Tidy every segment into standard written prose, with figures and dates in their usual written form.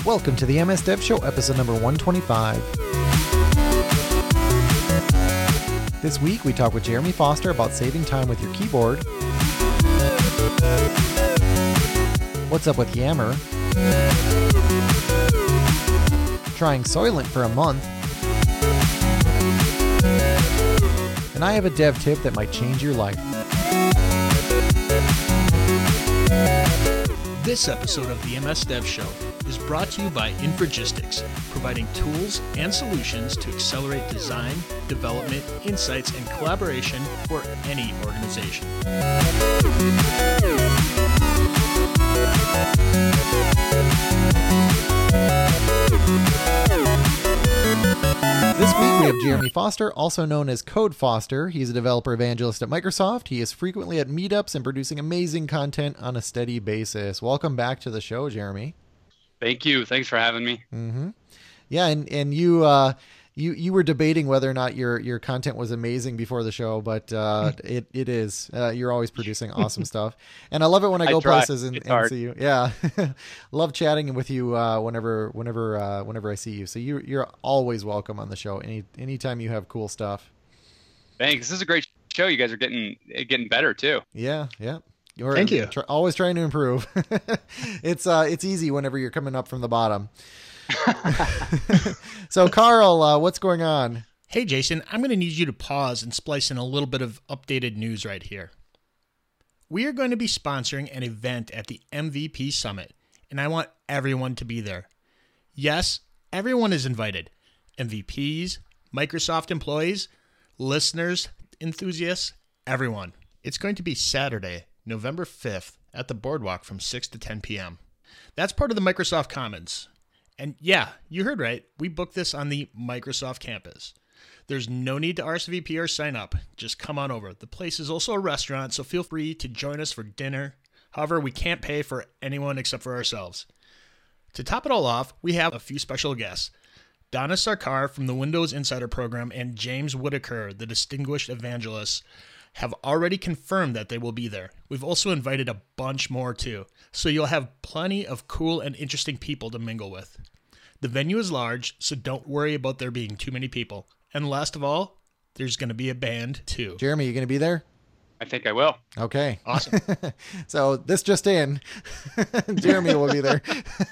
Welcome to the MS Dev Show, episode number 125. This week, we talk with Jeremy Foster about saving time with your keyboard. What's up with Yammer? Trying Soylent for a month. And I have a dev tip that might change your life. This episode of the MS Dev Show is brought to you by Infragistics, providing tools and solutions to accelerate design, development, insights, and collaboration for any organization. This week we have Jeremy Foster, also known as Code Foster. He's a developer evangelist at Microsoft. He is frequently at meetups and producing amazing content on a steady basis. Welcome back to the show, Jeremy. Thank you. Thanks for having me. Mm-hmm. Yeah, and you were debating whether or not your content was amazing before the show, but it is. You're always producing awesome stuff, and I love it when I go places and see you. Yeah, love chatting with you whenever I see you. So you're always welcome on the show. Anytime you have cool stuff. Thanks. This is a great show. You guys are getting better too. Yeah. Thank you. Always trying to improve. It's easy whenever you're coming up from the bottom. So Carl, what's going on? Hey Jason, I'm going to need you to pause and splice in a little bit of updated news right here. We are going to be sponsoring an event at the MVP Summit, and I want everyone to be there. Yes, everyone is invited. MVPs, Microsoft employees, listeners, enthusiasts, everyone. It's going to be Saturday, November 5th at the Boardwalk from 6 to 10 p.m. That's part of the Microsoft Commons. And yeah, you heard right. We booked this on the Microsoft campus. There's no need to RSVP or sign up. Just come on over. The place is also a restaurant, so feel free to join us for dinner. However, we can't pay for anyone except for ourselves. To top it all off, we have a few special guests. Donna Sarkar from the Windows Insider Program and James Whitaker, the Distinguished Evangelist, have already confirmed that they will be there. We've also invited a bunch more too, so you'll have plenty of cool and interesting people to mingle with. The venue is large, so don't worry about there being too many people. And last of all, there's going to be a band too. Jeremy, you going to be there? I think I will. Okay. Awesome. So this just in, Jeremy will be there.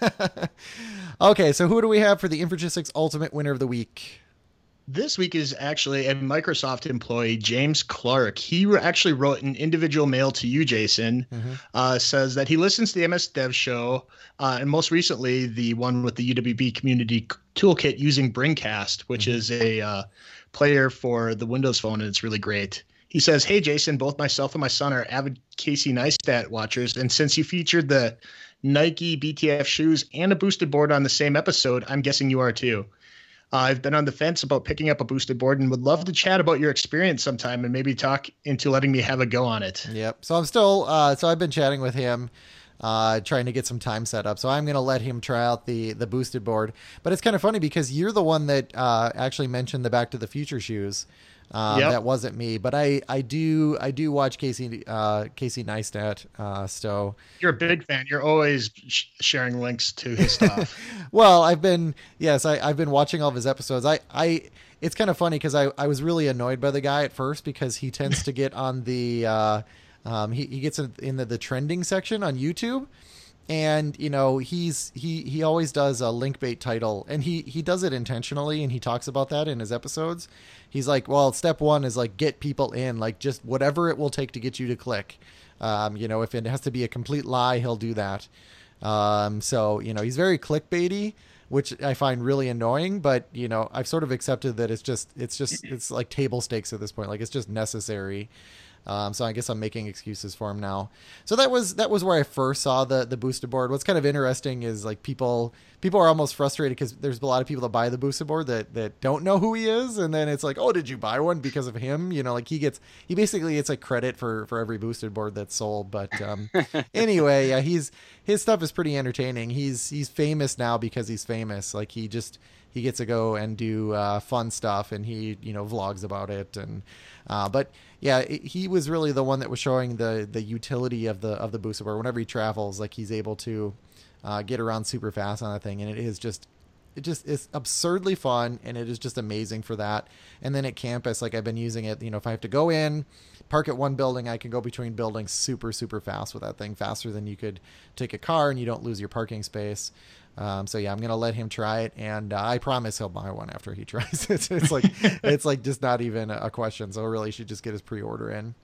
Okay, so who do we have for the Infragistics Ultimate Winner of the Week? This week is actually a Microsoft employee, James Clark. He actually wrote an individual mail to you, Jason, says that he listens to the MS Dev Show, and most recently the one with the UWB Community Toolkit using Bringcast, which is a player for the Windows Phone, and it's really great. He says, hey, Jason, both myself and my son are avid Casey Neistat watchers, and since you featured the Nike BTF shoes and a boosted board on the same episode, I'm guessing you are too. I've been on the fence about picking up a boosted board and would love to chat about your experience sometime and maybe talk into letting me have a go on it. Yep. So I'm still, so I've been chatting with him, trying to get some time set up. So I'm going to let him try out the boosted board. But it's kind of funny because you're the one that actually mentioned the Back to the Future shoes. That wasn't me, but I do watch Casey Neistat. So you're a big fan. You're always sharing links to his stuff. Well, I've been watching all of his episodes. It's kind of funny because I was really annoyed by the guy at first because he tends to get on the he gets in the trending section on YouTube. And, you know, he always does a link bait title, and he does it intentionally, and he talks about that in his episodes. He's like, well, step one is like get people in, like just whatever it will take to get you to click. You know, if it has to be a complete lie, he'll do that. So, you know, he's very clickbaity, which I find really annoying, but, you know, I've sort of accepted that it's like table stakes at this point. Like it's just necessary. So I guess I'm making excuses for him now. So that was where I first saw the boosted board. What's kind of interesting is like people are almost frustrated because there's a lot of people that buy the boosted board that don't know who he is, and then it's like, oh, did you buy one because of him? You know, like he basically gets like credit for every boosted board that's sold. But anyway, yeah, his stuff is pretty entertaining. He's famous now because he's famous. Like he he gets to go and do fun stuff, and he vlogs about it. And but yeah, he was really the one that was showing the utility of the booster board. Whenever he travels, like he's able to get around super fast on that thing, and it just is absurdly fun, and it is just amazing for that. And then at campus, like I've been using it, if I have to go in, park at one building, I can go between buildings super, super fast with that thing, faster than you could take a car, and you don't lose your parking space. So yeah, I'm going to let him try it, and I promise he'll buy one after he tries it. It's like just not even a question. So really should just get his pre-order in.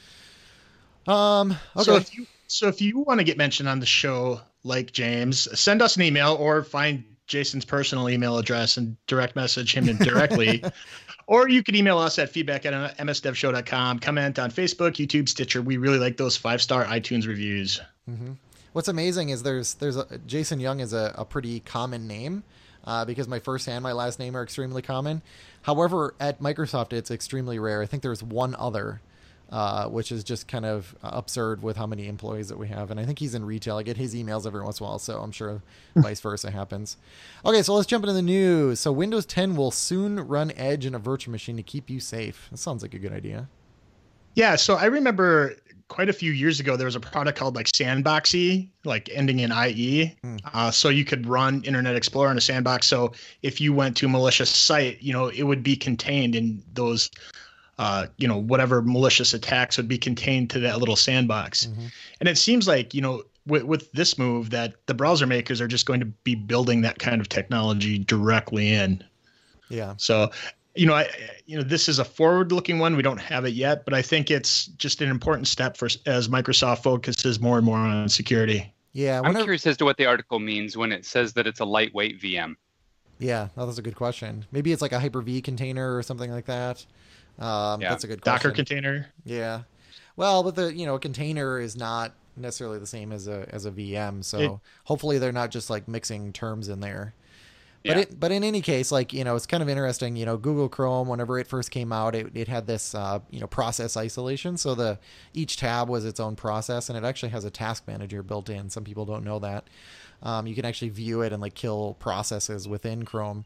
Okay. So if you want to get mentioned on the show, like James, send us an email or find Jason's personal email address and direct message him directly. Or you could email us at feedback@msdevshow.com. Comment on Facebook, YouTube, Stitcher. We really like those 5-star iTunes reviews. Mm-hmm. What's amazing is there's Jason Young is a pretty common name because my first and my last name are extremely common. However, at Microsoft, it's extremely rare. I think there's one other, which is just kind of absurd with how many employees that we have. And I think he's in retail. I get his emails every once in a while, so I'm sure vice versa happens. Okay, so let's jump into the news. So Windows 10 will soon run Edge in a virtual machine to keep you safe. That sounds like a good idea. Yeah, so I remember quite a few years ago, there was a product called like Sandboxy, like ending in IE. So you could run Internet Explorer in a sandbox. So if you went to a malicious site, it would be contained in those whatever malicious attacks would be contained to that little sandbox. Mm-hmm. And it seems like, with this move that the browser makers are just going to be building that kind of technology directly in. Yeah. So, this is a forward-looking one. We don't have it yet, but I think it's just an important step as Microsoft focuses more and more on security. Yeah. I'm curious as to what the article means when it says that it's a lightweight VM. Yeah, that's a good question. Maybe it's like a Hyper-V container or something like that. That's a good question. Docker container. Yeah. Well, but a container is not necessarily the same as a VM. So hopefully they're not just like mixing terms in there. Yeah. But in any case, like, it's kind of interesting, Google Chrome, whenever it first came out, it had this, process isolation. So each tab was its own process, and it actually has a task manager built in. Some people don't know that. You can actually view it and like kill processes within Chrome.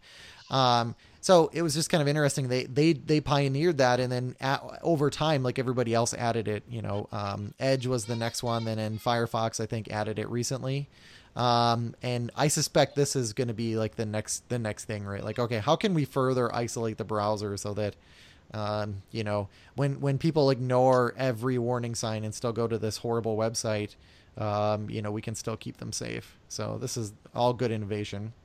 So it was just kind of interesting. They pioneered that, and then over time, like everybody else added it. Edge was the next one, then in Firefox, I think, added it recently. And I suspect this is going to be like the next thing, right? Like, okay, how can we further isolate the browser so that, when people ignore every warning sign and still go to this horrible website, we can still keep them safe. So this is all good innovation.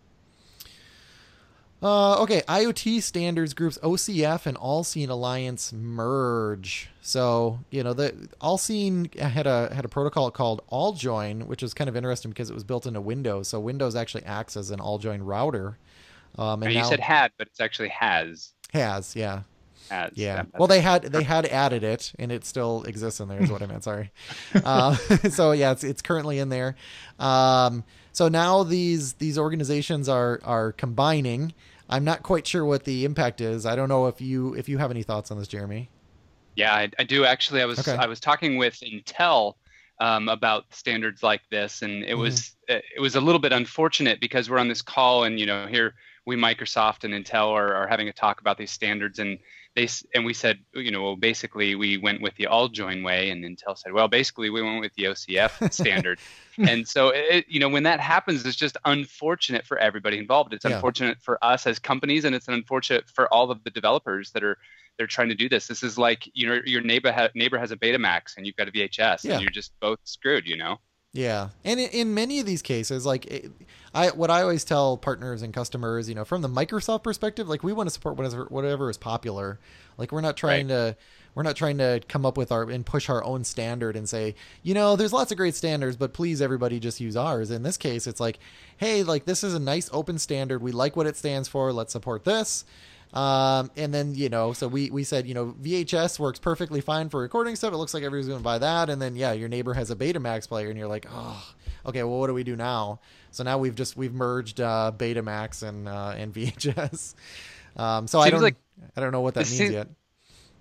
Okay, IoT standards groups OCF and Allseen Alliance merge. So, the Allseen had a protocol called AllJoin, which is kind of interesting because it was built into Windows. So Windows actually acts as an AllJoin router. And you said had, but it's actually has. Has, yeah. Has. Yeah. Well, they had added it, and it still exists in there. Is what I meant. Sorry. So yeah, it's currently in there. So now these organizations are combining. I'm not quite sure what the impact is. I don't know if you have any thoughts on this, Jeremy. Yeah, I do actually. I was talking with Intel about standards like this, and it was a little bit unfortunate because we're on this call, and here we Microsoft and Intel are having a talk about these standards, and we said, well, basically we went with the AllJoin way, and Intel said, well, basically we went with the OCF standard. And so, when that happens, it's just unfortunate for everybody involved. It's unfortunate for us as companies, and it's unfortunate for all of the developers they're trying to do this. This is like, your neighbor has a Betamax and you've got a VHS, and you're just both screwed, Yeah. And in many of these cases, like what I always tell partners and customers, from the Microsoft perspective, like we want to support whatever is popular. Like we're not trying to come up with and push our own standard and say, there's lots of great standards, but please everybody just use ours. In this case, it's like, hey, like this is a nice open standard. We like what it stands for. Let's support this. And then, so we said, VHS works perfectly fine for recording stuff. It looks like everybody's going to buy that. And then, your neighbor has a Betamax player and you're like, oh, okay, well, what do we do now? So now we've merged, Betamax and VHS. So I don't know what that means yet.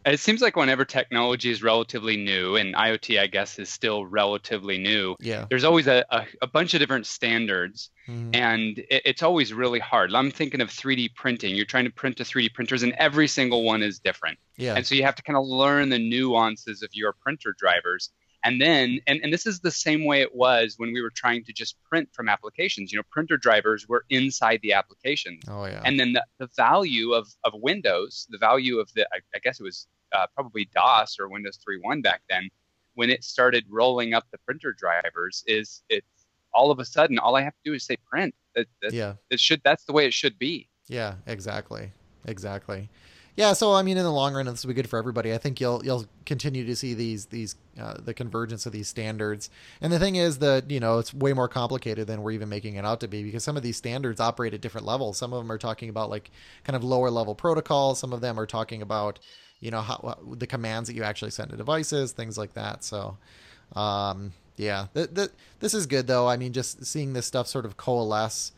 It seems like whenever technology is relatively new, and IoT, I guess, is still relatively new, Yeah. there's always a bunch of different standards, Mhm. and it's always really hard. I'm thinking of 3D printing. You're trying to print to 3D printers, and every single one is different. Yeah. And so you have to kind of learn the nuances of your printer drivers. And then, and this is the same way it was when we were trying to just print from applications. Printer drivers were inside the applications. Oh, yeah. And then the value of Windows, the value of I guess it was probably DOS or Windows 3.1 back then, when it started rolling up the printer drivers, it's all of a sudden, all I have to do is say print. That's the way it should be. Yeah, exactly. Yeah, so I mean, in the long run, this will be good for everybody. I think you'll continue to see these the convergence of these standards. And the thing is that it's way more complicated than we're even making it out to be, because some of these standards operate at different levels. Some of them are talking about like kind of lower level protocols. Some of them are talking about how the commands that you actually send to devices, things like that. So yeah, this is good though. I mean, just seeing this stuff sort of coalesce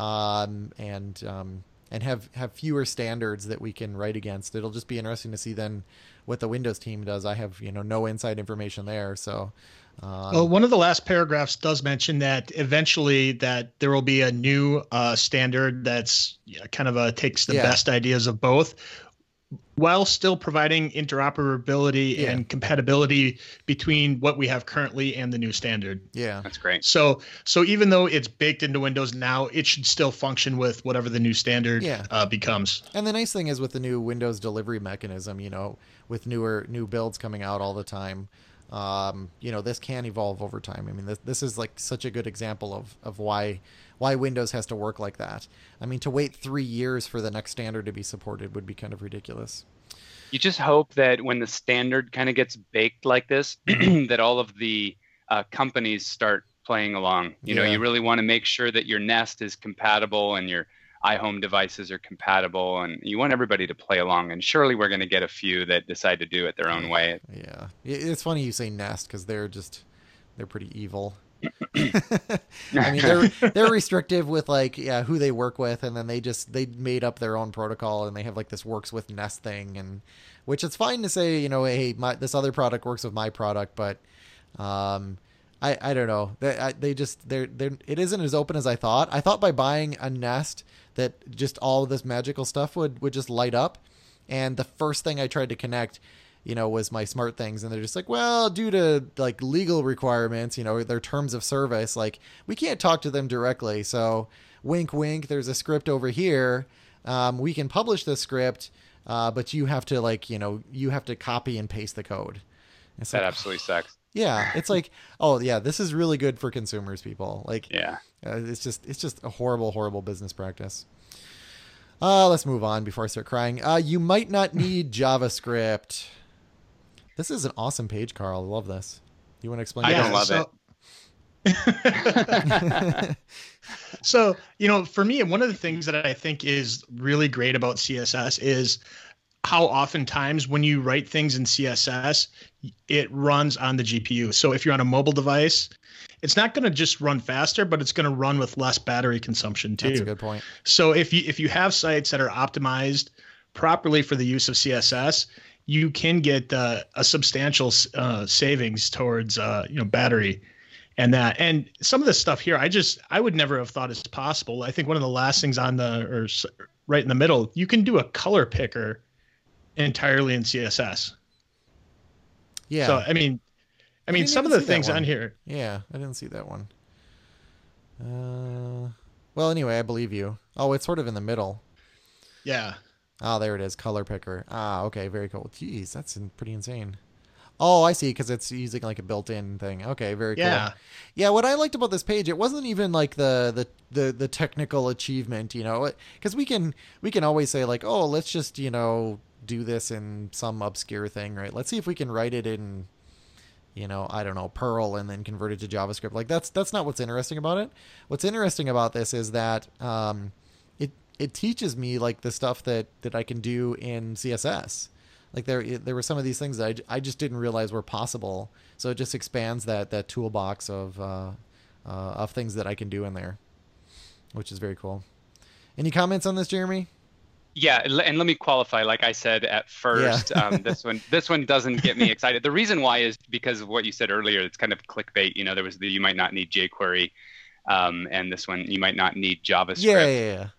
and have fewer standards that we can write against. It'll just be interesting to see then what the Windows team does. I have no inside information there. So well, one of the last paragraphs does mention that eventually that there will be a new standard that's kind of takes the best ideas of both, while still providing interoperability and compatibility between what we have currently and the new standard. Yeah, that's great. So even though it's baked into Windows now, it should still function with whatever the new standard becomes. And the nice thing is with the new Windows delivery mechanism, with new builds coming out all the time, this can evolve over time. I mean, this is like such a good example of why Windows has to work like that. I mean, to wait 3 years for the next standard to be supported would be kind of ridiculous. You just hope that when the standard kind of gets baked like this, that all of the companies start playing along. You really want to make sure that your Nest is compatible and your iHome devices are compatible, and you want everybody to play along. And surely we're going to get a few that decide to do it their own way. Yeah, it's funny you say Nest, because they're pretty evil. I mean, they're restrictive with who they work with, and then they made up their own protocol, and they have like this works with Nest thing, and which it's fine to say, hey, this other product works with my product, but I don't know. It isn't as open as I thought. I thought by buying a Nest that just all of this magical stuff would just light up, and the first thing I tried to connect was my smart things. And they're just like, well, due to like legal requirements, their terms of service, like we can't talk to them directly. So wink, wink, there's a script over here. We can publish the script, but you have to you have to copy and paste the code. It's that absolutely sucks. Yeah. It's like, oh yeah, this is really good for consumers, people. Like, yeah, it's just a horrible, horrible business practice. Let's move on before I start crying. You might not need JavaScript. This is an awesome page, Carl. I love this. You want to explain? I don't love it. So, for me, one of the things that I think is really great about CSS is how oftentimes when you write things in CSS, it runs on the GPU. So if you're on a mobile device, it's not going to just run faster, but it's going to run with less battery consumption too. That's a good point. So if you have sites that are optimized properly for the use of CSS, you can get a substantial savings towards battery and that. And some of this stuff here, I would never have thought is possible. I think one of the last things right in the middle, you can do a color picker entirely in CSS. Yeah. So I mean some of the things on here. Yeah, I didn't see that one. Well, anyway, I believe you. Oh, it's sort of in the middle. Yeah. Oh, there it is. Color picker. Ah, okay. Very cool. Jeez, that's pretty insane. Oh, I see. Because it's using like a built-in thing. Okay, very cool. Yeah. What I liked about this page, it wasn't even like the technical achievement, because we can always say like, oh, let's just do this in some obscure thing, right? Let's see if we can write it in, I don't know, Perl, and then convert it to JavaScript. Like that's not what's interesting about it. What's interesting about this is that it teaches me like the stuff that I can do in CSS. Like there were some of these things that I just didn't realize were possible. So it just expands that toolbox of things that I can do in there, which is very cool. Any comments on this, Jeremy? Yeah, and let me qualify. Like I said at first, this one doesn't get me excited. The reason why is because of what you said earlier. It's kind of clickbait. You know, there was the you might not need jQuery, and this one you might not need JavaScript.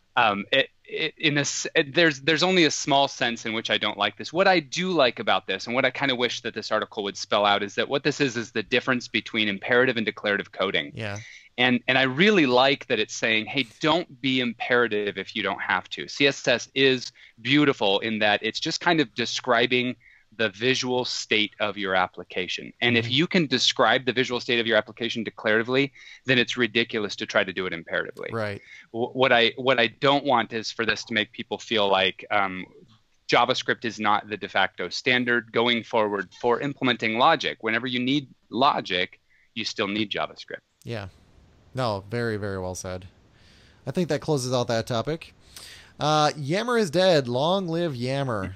There's only a small sense in which I don't like this. What I do like about this, and what I kind of wish that this article would spell out, is that what this is the difference between imperative and declarative coding. Yeah. And I really like that it's saying, hey, don't be imperative if you don't have to. CSS is beautiful in that it's just kind of describing the visual state of your application. And if you can describe the visual state of your application declaratively, then it's ridiculous to try to do it imperatively. Right. What I don't want is for this to make people feel like JavaScript is not the de facto standard going forward for implementing logic. Whenever you need logic, you still need JavaScript. Yeah. No, very, very well said. I think that closes out that topic. Yammer is dead. Long live Yammer.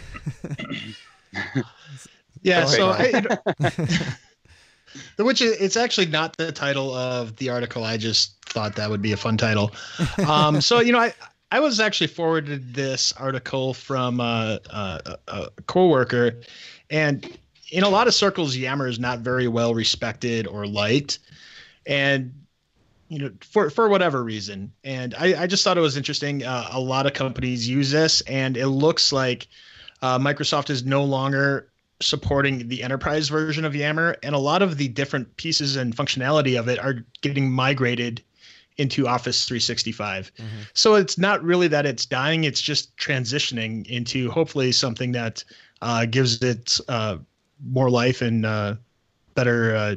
Yeah, so which it's actually not the title of the article. I just thought that would be a fun title. So, you know, I was actually forwarded this article from a coworker, and in a lot of circles, Yammer is not very well respected or liked. And you know, for whatever reason. And I just thought it was interesting. A lot of companies use this, and it looks like Microsoft is no longer supporting the enterprise version of Yammer, and a lot of the different pieces and functionality of it are getting migrated into Office 365. Mm-hmm. So it's not really that it's dying, it's just transitioning into hopefully something that gives it more life and better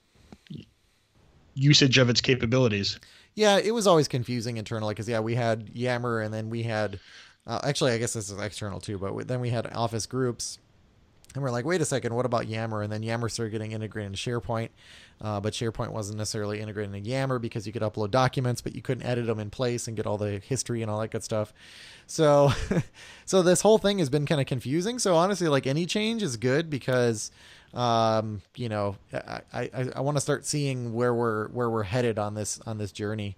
usage of its capabilities. Yeah, it was always confusing internally because we had Yammer, and then we had actually I guess this is external too, but then we had Office groups, and we're like, wait a second, what about Yammer? And then Yammer started getting integrated into SharePoint, but SharePoint wasn't necessarily integrated into Yammer because you could upload documents, but you couldn't edit them in place and get all the history and all that good stuff. So so this whole thing has been kind of confusing. So honestly, like, any change is good because you know, I want to start seeing where we're headed on this journey.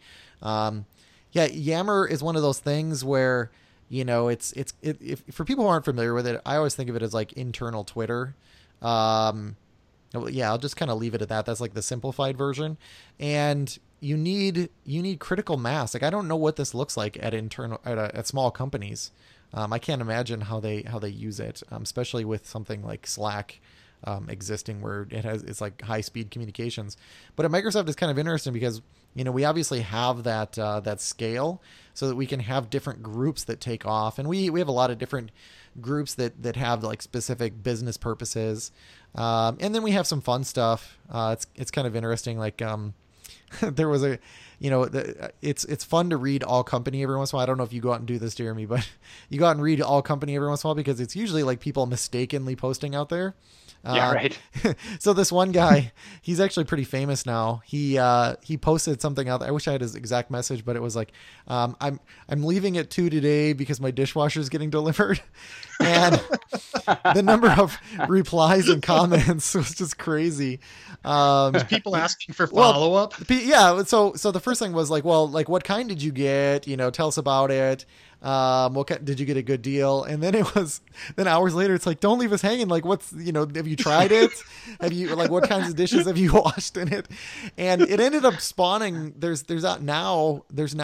Yammer is one of those things where, you know, if for people who aren't familiar with it, I always think of it as like internal Twitter. I'll just kind of leave it at that. That's like the simplified version. And you need critical mass. Like, I don't know what this looks like at small companies. I can't imagine how they use it, especially with something like Slack existing, where it's like high speed communications. But at Microsoft, it's kind of interesting because, you know, we obviously have that scale so that we can have different groups that take off, and we have a lot of different groups that have like specific business purposes, and then we have some fun stuff. It's kind of interesting. Like there was it's fun to read All Company every once in a while. I don't know if you go out and do this, Jeremy, but you go out and read All Company every once in a while because it's usually like people mistakenly posting out there. Yeah, right. So this one guy, he's actually pretty famous now. He posted something out there. I wish I had his exact message, but it was like, I'm leaving at 2 today because my dishwasher is getting delivered. And the number of replies and comments was just crazy. People asking for follow-up? Yeah. So the first thing was like, well, like, what kind did you get? You know, tell us about it. Did you get a good deal? And then then hours later, it's like, don't leave us hanging. Like, have you tried it? Have you, like, what kinds of dishes have you washed in it? And it ended up spawning. There's now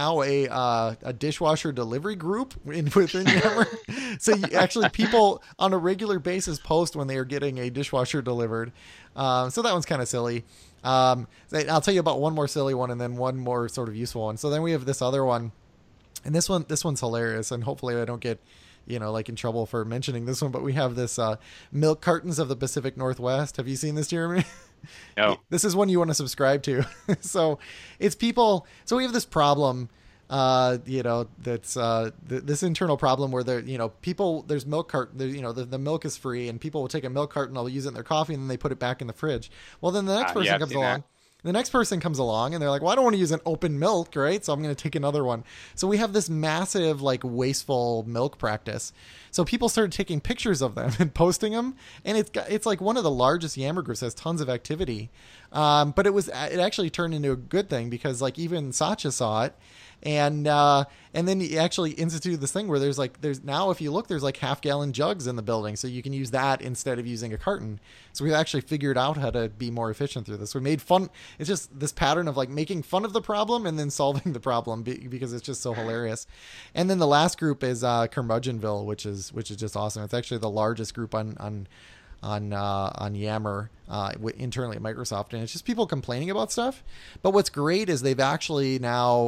a dishwasher delivery group within Yammer. So people on a regular basis post when they are getting a dishwasher delivered. So that one's kind of silly. I'll tell you about one more silly one and then one more sort of useful one. So then we have this other one. And this one's hilarious, and hopefully I don't get, you know, like, in trouble for mentioning this one, but we have this milk cartons of the Pacific Northwest. Have you seen this, Jeremy? No. This is one you want to subscribe to. So it's people. So we have this problem, you know, that's this internal problem where there's milk carton, you know, the milk is free, and people will take a milk carton, they'll use it in their coffee, and then they put it back in the fridge. Well, then the next person comes along. The next person comes along and they're like, well, I don't want to use an open milk, right? So I'm going to take another one. So we have this massive, like, wasteful milk practice. So people started taking pictures of them and posting them. And it's like one of the largest Yammer groups, has tons of activity. But it actually turned into a good thing because like even Satya saw it. And then he actually instituted this thing where there's now if you look, there's like half-gallon jugs in the building, so you can use that instead of using a carton. So we've actually figured out how to be more efficient through this. We made fun. It's just this pattern of like making fun of the problem and then solving the problem because it's just so hilarious. And then the last group is Curmudgeonville, which is just awesome. It's actually the largest group on Yammer internally at Microsoft, and it's just people complaining about stuff. But what's great is they've actually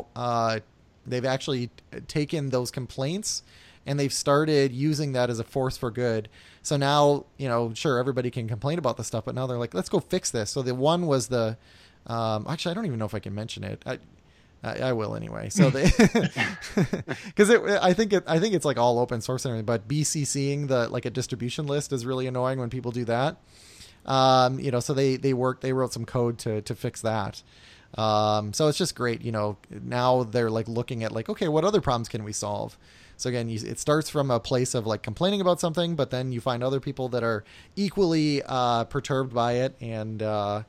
taken those complaints and they've started using that as a force for good. So now, sure, everybody can complain about the stuff, but now they're like, let's go fix this. So the one was the actually, I don't even know if I can mention it. I will anyway. So they, because I think it's like all open source and everything, but BCCing a distribution list is really annoying when people do that. So they wrote some code to fix that. So it's just great. Now they're like looking at like, okay, what other problems can we solve? So again, it starts from a place of like complaining about something, but then you find other people that are equally perturbed by it and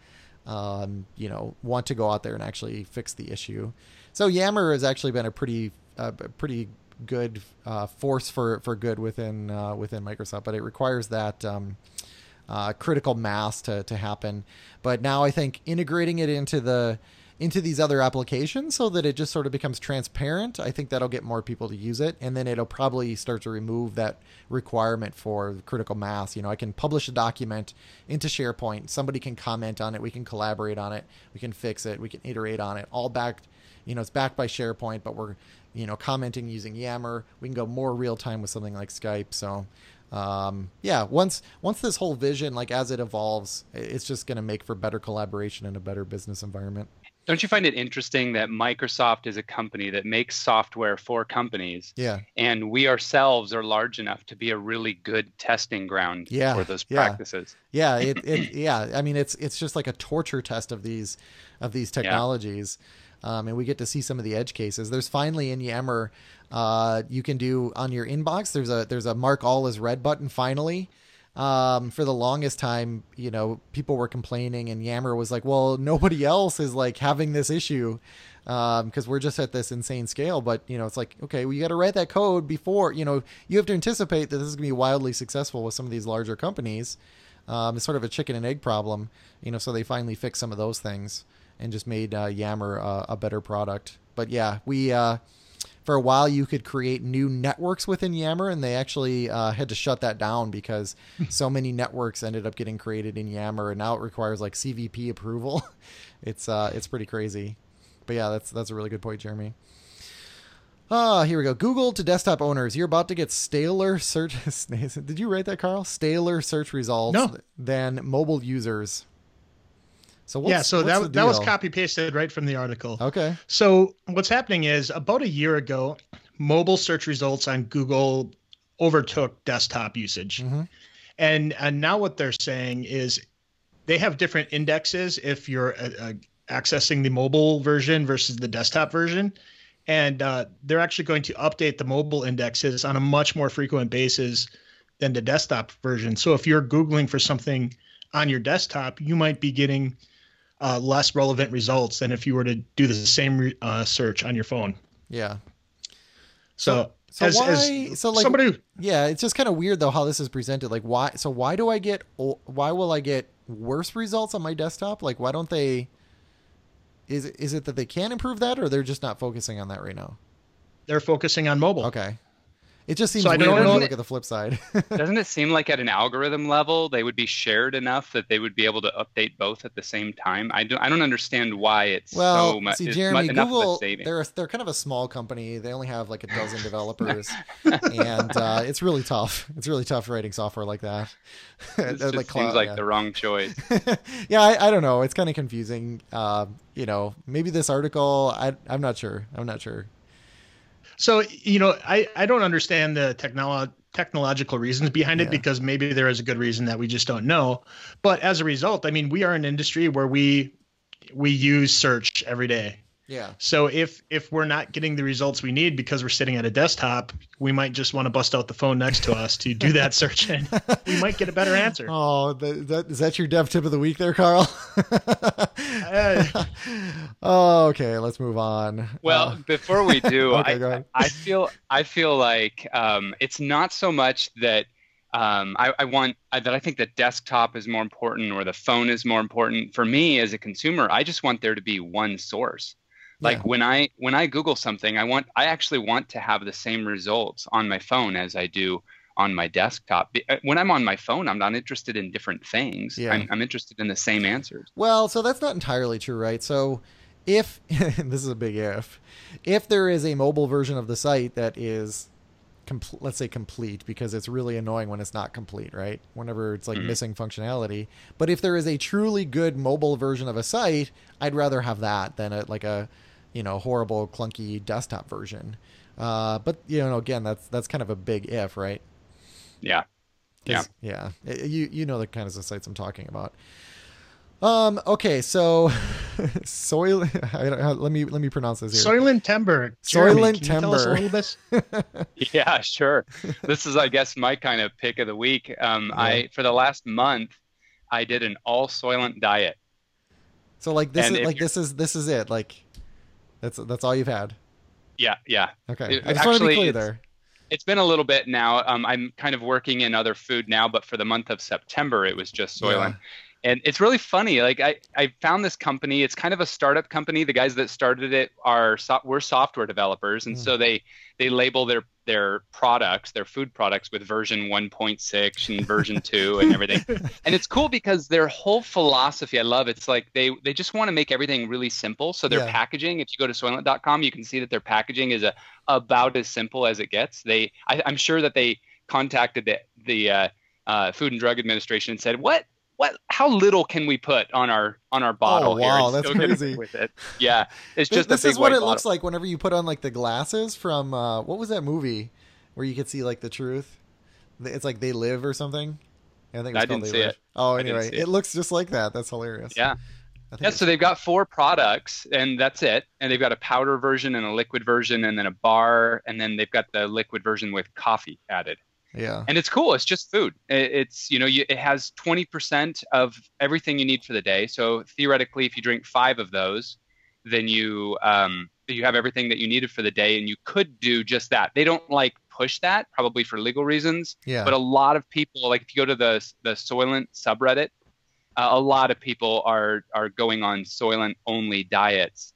want to go out there and actually fix the issue. So Yammer has actually been a pretty good force for good within Microsoft, but it requires that critical mass to happen. But now I think integrating it into these other applications so that it just sort of becomes transparent, I think that'll get more people to use it, and then it'll probably start to remove that requirement for critical mass. I can publish a document into SharePoint, somebody can comment on it, we can collaborate on it, we can fix it, we can iterate on it, all backed, it's backed by SharePoint, but we're, commenting using Yammer. We can go more real time with something like Skype. So once this whole vision, like as it evolves, it's just going to make for better collaboration and a better business environment. Don't you find it interesting that Microsoft is a company that makes software for companies? Yeah. And we ourselves are large enough to be a really good testing ground for those practices. Yeah. I mean, it's just like a torture test of these technologies. And we get to see some of the edge cases. There's finally in Yammer, you can do on your inbox. There's a mark all as read button finally. For the longest time, people were complaining and Yammer was like, well, nobody else is like having this issue, because we're just at this insane scale. But, it's like, okay, well, you got to write that code before, you have to anticipate that this is going to be wildly successful with some of these larger companies. It's sort of a chicken and egg problem, so they finally fixed some of those things and just made Yammer a better product. But yeah, we for a while you could create new networks within Yammer, and they actually had to shut that down because so many networks ended up getting created in Yammer, and now it requires like CVP approval. It's pretty crazy. But yeah, that's a really good point, Jeremy. Here we go. Google to desktop owners. You're about to get staler search. Did you write that, Carl? Staler search results than mobile users. So that was copy pasted right from the article. Okay. So what's happening is about a year ago, mobile search results on Google overtook desktop usage. Mm-hmm. And now what they're saying is they have different indexes if you're accessing the mobile version versus the desktop version. And they're actually going to update the mobile indexes on a much more frequent basis than the desktop version. So if you're Googling for something on your desktop, you might be getting less relevant results than if you were to do the same search on your phone. Yeah. Yeah, it's just kind of weird though how this is presented. Like, why will I get worse results on my desktop? Like, why don't they? Is it that they can improve that, or they're just not focusing on that right now? They're focusing on mobile. Okay. It just seems weird when you look at the flip side. Doesn't it seem like at an algorithm level they would be shared enough that they would be able to update both at the same time? I don't understand why it's so much. See, Jeremy, Google, they're kind of a small company. They only have like a dozen developers, and it's really tough. It's really tough writing software like that. It seems like the wrong choice. Yeah, I don't know. It's kind of confusing. Maybe this article. I'm not sure. So, I don't understand the technological reasons behind it, because maybe there is a good reason that we just don't know. But as a result, I mean, we are an industry where we use search every day. Yeah. So if we're not getting the results we need because we're sitting at a desktop, we might just want to bust out the phone next to us to do that search, and we might get a better answer. Oh, is that your dev tip of the week there, Carl? Oh, okay. Let's move on. Well, before we do, okay, go ahead. I feel like it's not so much that I think the desktop is more important or the phone is more important. For me as a consumer, I just want there to be one source. Like Yeah. when I Google something, I actually want to have the same results on my phone as I do on my desktop. When I'm on my phone, I'm not interested in different things. Yeah. I'm interested in the same answers. Well, so that's not entirely true, right? So if this is a big if there is a mobile version of the site that is let's say complete, because it's really annoying when it's not complete, right? Whenever it's like missing functionality. But if there is a truly good mobile version of a site, I'd rather have that than a horrible clunky desktop version. But again, that's kind of a big if, right? Yeah. Yeah. Yeah. You know the kinds of sites I'm talking about. Okay, so let me pronounce this here. Soylent Timber. Soylent Timber. Tell us a little bit? Yeah, sure. This is, I guess, my kind of pick of the week. For the last month, I did an all Soylent diet. So this is it. Like that's all you've had. Yeah. Okay. I just want to be clear there. It's been a little bit now. I'm kind of working in other food now, but for the month of September, it was just Soylent. Yeah. And it's really funny. Like I found this company. It's kind of a startup company. The guys that started it were software developers, and so they label their products, their food products, with version 1.6 and version 2 and everything. And it's cool because their whole philosophy, I love. It's like they just want to make everything really simple. So their packaging, if you go to Soylent.com, you can see that their packaging is about as simple as it gets. I'm sure that they contacted the Food and Drug Administration and said, how little can we put on our bottle here? Oh, wow, that's crazy. With it. Yeah, it's just this is what it looks like whenever you put on like the glasses from what was that movie where you could see like the truth? It's like They Live or something. I think it's called They Live. It. Oh, anyway, it looks just like that. That's hilarious. Yeah. So they've got 4 products, and that's it. And they've got a powder version and a liquid version, and then a bar, and then they've got the liquid version with coffee added. Yeah. And it's cool. It's just food. It's, it has 20% of everything you need for the day. So theoretically, if you drink 5 of those, then you have everything that you needed for the day, and you could do just that. They don't push that, probably for legal reasons. Yeah. But a lot of people, if you go to the Soylent subreddit, a lot of people are going on Soylent only diets.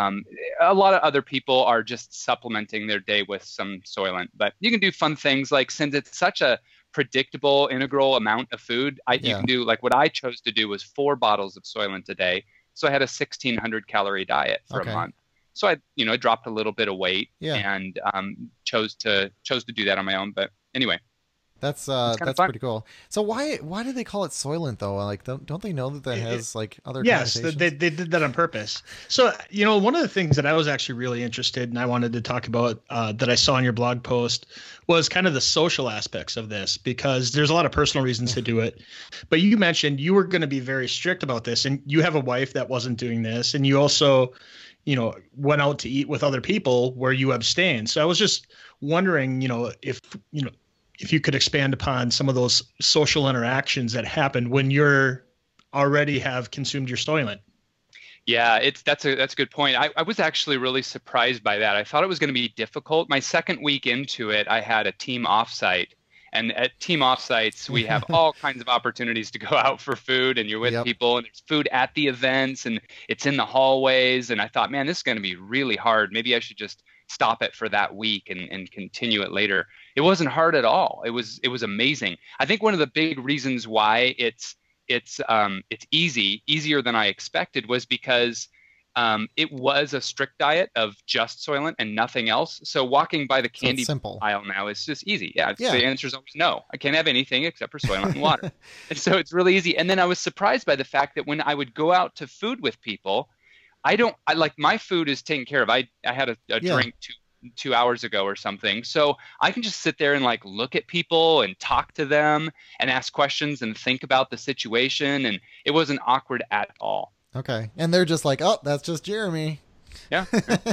A lot of other people are just supplementing their day with some Soylent, but you can do fun things since it's such a predictable, integral amount of food, you can do what I chose to do was 4 bottles of Soylent a day. So I had a 1,600 calorie diet for a month. So I dropped a little bit of weight and chose to do that on my own. But anyway. That's pretty cool. So why do they call it Soylent though? Don't they know that has other connotations? Yes, they did that on purpose. So one of the things that I was actually really interested in, I wanted to talk about that I saw in your blog post was kind of the social aspects of this, because there's a lot of personal reasons to do it. But you mentioned you were going to be very strict about this, and you have a wife that wasn't doing this, and you also went out to eat with other people where you abstained. So I was just wondering, if you could expand upon some of those social interactions that happened when you're already have consumed your Soylent. Yeah, that's a good point. I was actually really surprised by that. I thought it was going to be difficult. My second week into it, I had a team offsite. And at team offsites, we have all kinds of opportunities to go out for food, and you're with people, and there's food at the events, and it's in the hallways. And I thought, man, this is going to be really hard. Maybe I should just stop it for that week and continue it later. It wasn't hard at all. It was amazing. I think one of the big reasons why it's easier than I expected, was because it was a strict diet of just Soylent and nothing else. So walking by the candy aisle now is just easy. Yeah. The answer is always no. I can't have anything except for Soylent and water. And so it's really easy. And then I was surprised by the fact that when I would go out to food with people, my food is taken care of. I had a drink 2 hours ago or something. So I can just sit there and look at people and talk to them and ask questions and think about the situation. And it wasn't awkward at all. Okay. And they're just oh, that's just Jeremy. Yeah.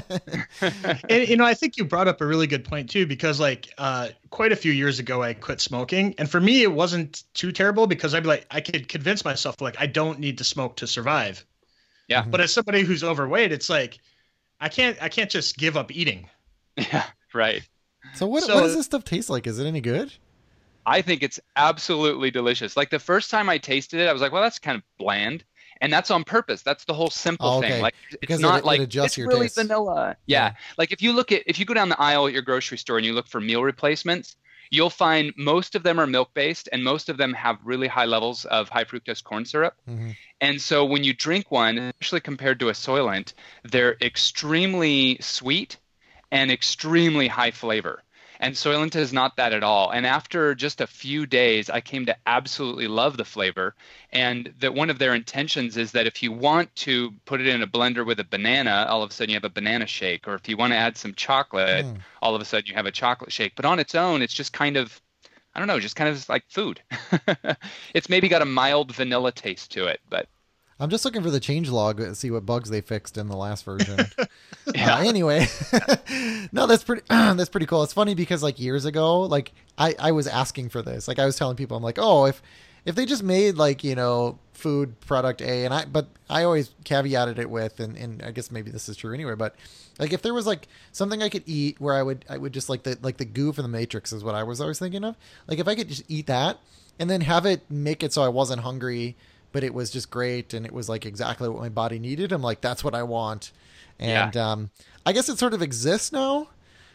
And I think you brought up a really good point too, because like quite a few years ago I quit smoking, and for me it wasn't too terrible because I'd be like, I could convince myself like I don't need to smoke to survive. Yeah. But as somebody who's overweight, it's like I can't just give up eating. Yeah, right. So what does this stuff taste like? Is it any good? I think it's absolutely delicious. Like the first time I tasted it, I was like, well, that's kind of bland. And that's on purpose. That's the whole simple thing. Like because it's not like it's really taste. vanilla. Yeah. Like if you go down the aisle at your grocery store and you look for meal replacements, you'll find most of them are milk based and most of them have really high levels of high fructose corn syrup. Mm-hmm. And so when you drink one, especially compared to a Soylent, they're extremely sweet and extremely high flavor. And Soylent is not that at all. And after just a few days, I came to absolutely love the flavor. And that one of their intentions is that if you want to put it in a blender with a banana, all of a sudden you have a banana shake. Or if you want to add some chocolate, all of a sudden you have a chocolate shake. But on its own, it's just kind of, I don't know, just kind of like food. It's maybe got a mild vanilla taste to it, but I'm just looking for the changelog to see what bugs they fixed in the last version. Anyway, no, that's pretty cool. It's funny because like years ago, like I was asking for this. Like I was telling people, I'm like, oh, if they just made like, food product A, but I always caveated it with, and I guess maybe this is true anyway, but like if there was like something I could eat where I would just like the goo from the Matrix is what I was always thinking of. Like if I could just eat that and then have it make it so I wasn't hungry, but it was just great and it was like exactly what my body needed. I'm like, that's what I want. And I guess it sort of exists now.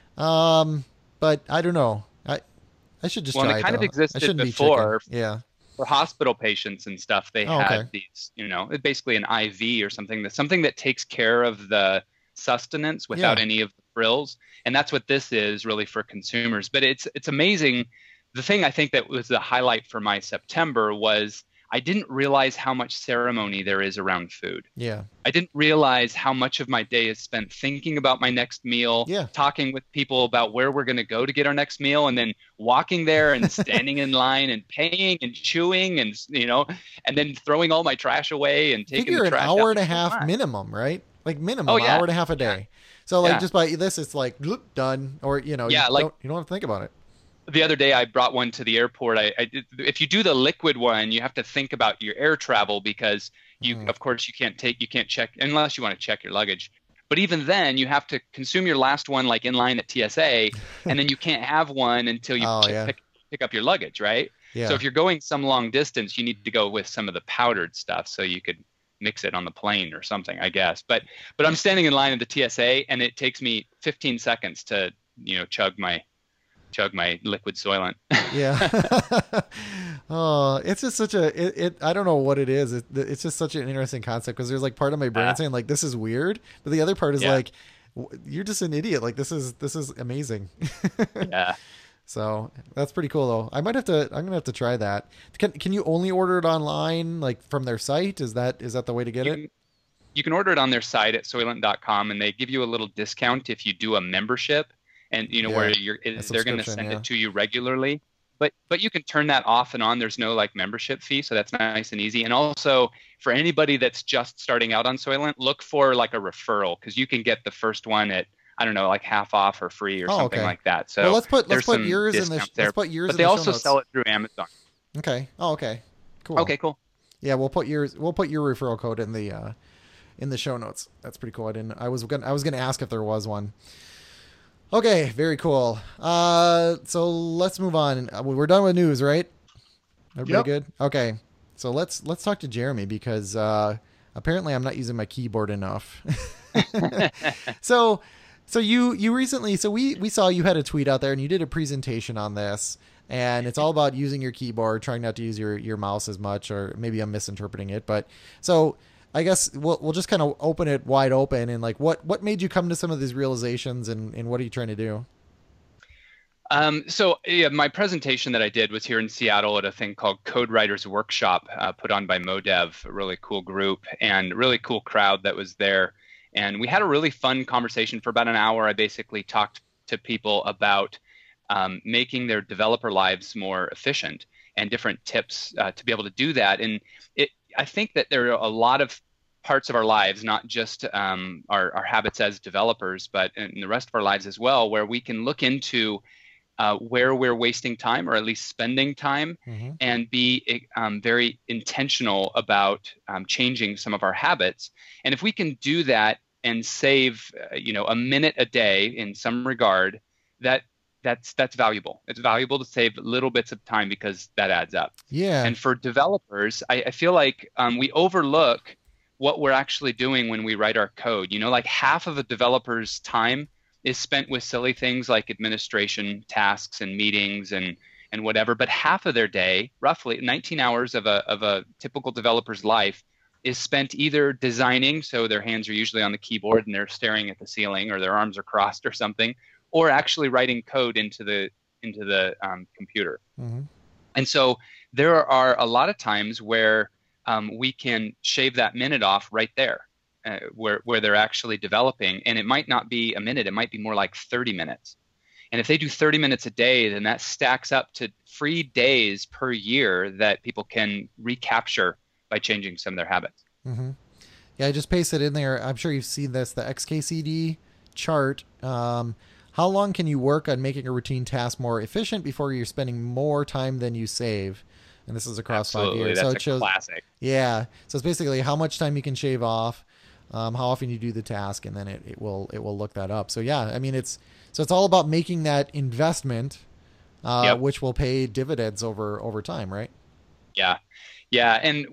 But I don't know. I should just try it. Well, it kind of existed before. For hospital patients and stuff, they had these, basically an IV or something that takes care of the sustenance without any of the frills. And that's what this is really for consumers. But it's amazing. The thing I think that was the highlight for my September was I didn't realize how much ceremony there is around food. Yeah. I didn't realize how much of my day is spent thinking about my next meal, talking with people about where we're going to go to get our next meal, and then walking there and standing in line and paying and chewing and, and then throwing all my trash away and taking the trash out. An hour and a half minimum, right? Like minimum hour and a half a day. Yeah. So like just by this, it's like done, or, you don't have to think about it. The other day I brought one to the airport. If you do the liquid one, you have to think about your air travel because of course you can't check unless you want to check your luggage. But even then you have to consume your last one like in line at TSA and then you can't have one until you pick up your luggage, right? Yeah. So if you're going some long distance, you need to go with some of the powdered stuff so you could mix it on the plane or something, I guess. But I'm standing in line at the TSA and it takes me 15 seconds to, chug my liquid Soylent. Oh, it's just such I don't know what it is. It's just such an interesting concept because there's like part of my brain saying like, this is weird. But the other part is like, you're just an idiot. Like this is amazing. Yeah. So that's pretty cool though. I'm going to have to try that. Can you only order it online, like from their site? Is that the way to get it? You can order it on their site at Soylent.com and they give you a little discount if you do a membership. And where they're going to send it to you regularly, but you can turn that off and on. There's no like membership fee, so that's nice and easy. And also for anybody that's just starting out on Soylent, look for like a referral because you can get the first one at like half off or free or something like that. So let's put yours in the let's put yours. But they also sell it through Amazon. Okay. Oh, okay. Cool. Okay. Cool. Yeah, we'll put your referral code in the show notes. That's pretty cool. I was gonna ask if there was one. Okay, very cool. So let's move on. We're done with news, right? Everybody good? Okay. So let's talk to Jeremy because apparently I'm not using my keyboard enough. So you recently, we saw you had a tweet out there and you did a presentation on this, and it's all about using your keyboard, trying not to use your mouse as much, or maybe I'm misinterpreting it, but so I guess we'll just kind of open it wide open and like what made you come to some of these realizations and what are you trying to do? My presentation that I did was here in Seattle at a thing called Code Writers Workshop, put on by MoDev, a really cool group and really cool crowd that was there. And we had a really fun conversation for about an hour. I basically talked to people about making their developer lives more efficient and different tips to be able to do that. And I think that there are a lot of parts of our lives, not just our habits as developers, but in the rest of our lives as well, where we can look into where we're wasting time, or at least spending time, and be very intentional about changing some of our habits. And if we can do that and save, a minute a day in some regard, that's valuable. It's valuable to save little bits of time, because that adds up. Yeah. And for developers, I feel like we overlook what we're actually doing when we write our code. Like half of a developer's time is spent with silly things like administration tasks and meetings and whatever. But half of their day, roughly 19 hours of a typical developer's life, is spent either designing, so their hands are usually on the keyboard and they're staring at the ceiling, or their arms are crossed or something, or actually writing code into the computer. And so there are a lot of times where we can shave that minute off right there, where they're actually developing. And it might not be a minute, it might be more like 30 minutes. And if they do 30 minutes a day, then that stacks up to free days per year that people can recapture by changing some of their habits. Yeah, I just pasted in there. I'm sure you've seen this, the XKCD chart. How long can you work on making a routine task more efficient before you're spending more time than you save? And this is across 5 years. That's so it shows, classic. Yeah. So it's basically how much time you can shave off, how often you do the task, and then it will look that up. So yeah, I mean, it's all about making that investment, which will pay dividends over time, right? Yeah. Yeah. And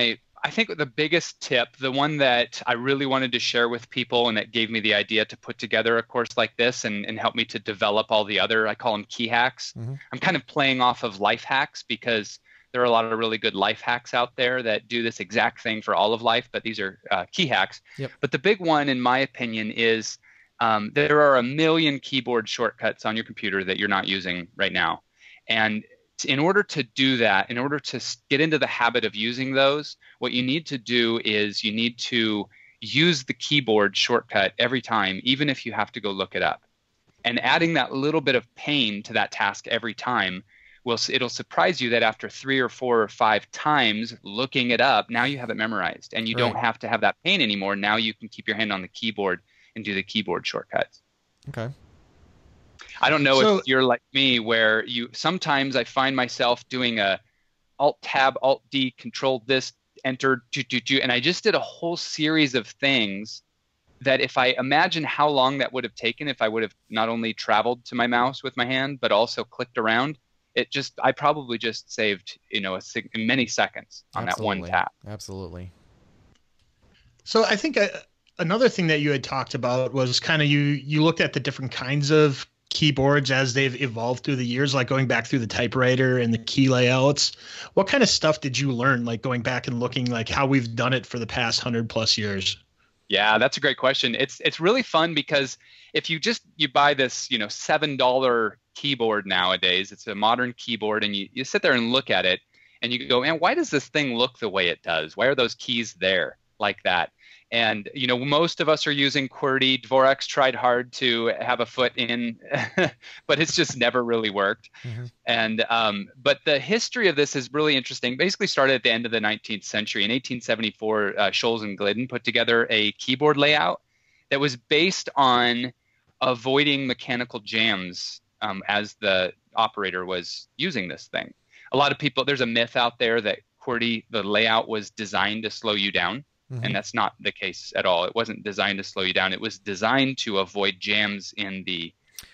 I think the biggest tip, the one that I really wanted to share with people and that gave me the idea to put together a course like this and help me to develop all the other, I call them key hacks. I'm kind of playing off of life hacks, because there are a lot of really good life hacks out there that do this exact thing for all of life, but these are key hacks. But the big one, in my opinion, is there are a million keyboard shortcuts on your computer that you're not using right now. And in order to do that, in order to get into the habit of using those, what you need to do is you need to use the keyboard shortcut every time, even if you have to go look it up. And adding that little bit of pain to that task every time, it'll surprise you that after 3 or 4 or 5 times looking it up, now you have it memorized, and you don't have to have that pain anymore. Now you can keep your hand on the keyboard and do the keyboard shortcuts. Okay. I don't know if you're like me, where sometimes I find myself doing a Alt-Tab, Alt-D, Control this, Enter, and I just did a whole series of things that if I imagine how long that would have taken if I would have not only traveled to my mouse with my hand, but also clicked around, I probably just saved, many seconds on that one tap. Absolutely. So I think another thing that you had talked about was kind of you looked at the different kinds of keyboards as they've evolved through the years, like going back through the typewriter and the key layouts. What kind of stuff did you learn, like going back and looking like how we've done it for the past 100+ years? Yeah, that's a great question. It's really fun, because if you buy this, $7 keyboard nowadays, it's a modern keyboard, and you sit there and look at it and you go, man, why does this thing look the way it does? Why are those keys there like that? And, most of us are using QWERTY. Dvorak's tried hard to have a foot in, but it's just never really worked. And but the history of this is really interesting. Basically started at the end of the 19th century. In 1874, Scholz and Glidden put together a keyboard layout that was based on avoiding mechanical jams as the operator was using this thing. A lot of people, there's a myth out there that QWERTY, the layout, was designed to slow you down. And that's not the case at all. It wasn't designed to slow you down. It was designed to avoid jams in the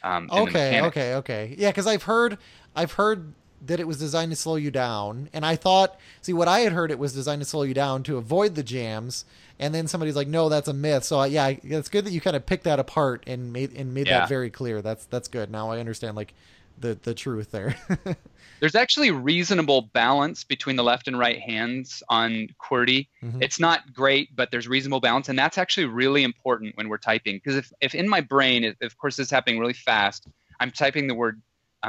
Okay. Yeah, because I've heard that it was designed to slow you down, and I thought, what I had heard, it was designed to slow you down to avoid the jams, and then somebody's like, no, that's a myth. So yeah, it's good that you kind of picked that apart and made that very clear. That's good. Now I understand the truth there. There's actually reasonable balance between the left and right hands on QWERTY. It's not great, but there's reasonable balance, and that's actually really important when we're typing. Because if in my brain, of course, this is happening really fast, I'm typing the word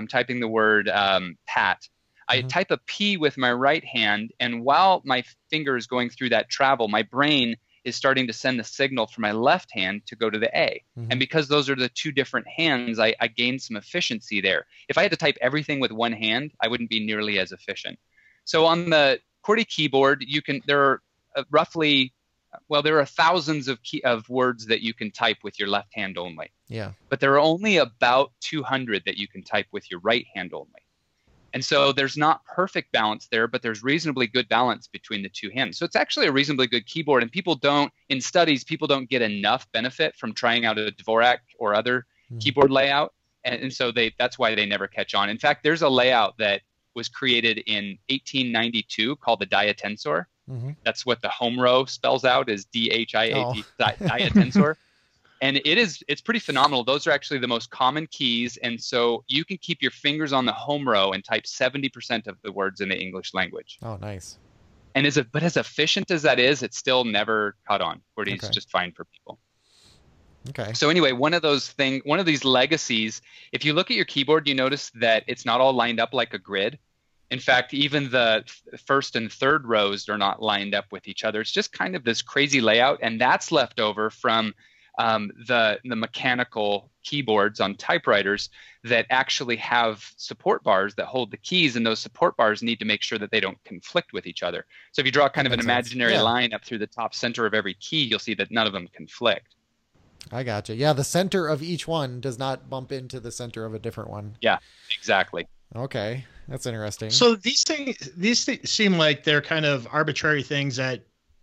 Pat. I type a P with my right hand, and while my finger is going through that travel, my brain is starting to send the signal for my left hand to go to the A. And because those are the two different hands, I gain some efficiency there. If I had to type everything with one hand, I wouldn't be nearly as efficient. So on the QWERTY keyboard, there are roughly well, there are thousands of words that you can type with your left hand only. Yeah. But there are only about 200 that you can type with your right hand only. And so there's not perfect balance there, but there's reasonably good balance between the two hands. So it's actually a reasonably good keyboard. And in studies, people don't get enough benefit from trying out a Dvorak or other keyboard layout. And so that's why they never catch on. In fact, there's a layout that was created in 1892 called the Diatensor. Mm-hmm. That's what the home row spells out, is DHIAT, Diatensor. And it's pretty phenomenal. Those are actually the most common keys. And so you can keep your fingers on the home row and type 70% of the words in the English language. Oh, nice. And as efficient as that is, it's still never caught on. QWERTY's just fine for people. Okay. So anyway, one of these legacies, if you look at your keyboard, you notice that it's not all lined up like a grid. In fact, even the first and third rows are not lined up with each other. It's just kind of this crazy layout. And that's left over from the mechanical keyboards on typewriters that actually have support bars that hold the keys, and those support bars need to make sure that they don't conflict with each other. So if you draw kind of an imaginary line up through the top center of every key, you'll see that none of them conflict. I gotcha. Yeah, the center of each one does not bump into the center of a different one. Yeah, exactly. Okay, that's interesting. So these things seem like they're kind of arbitrary things that,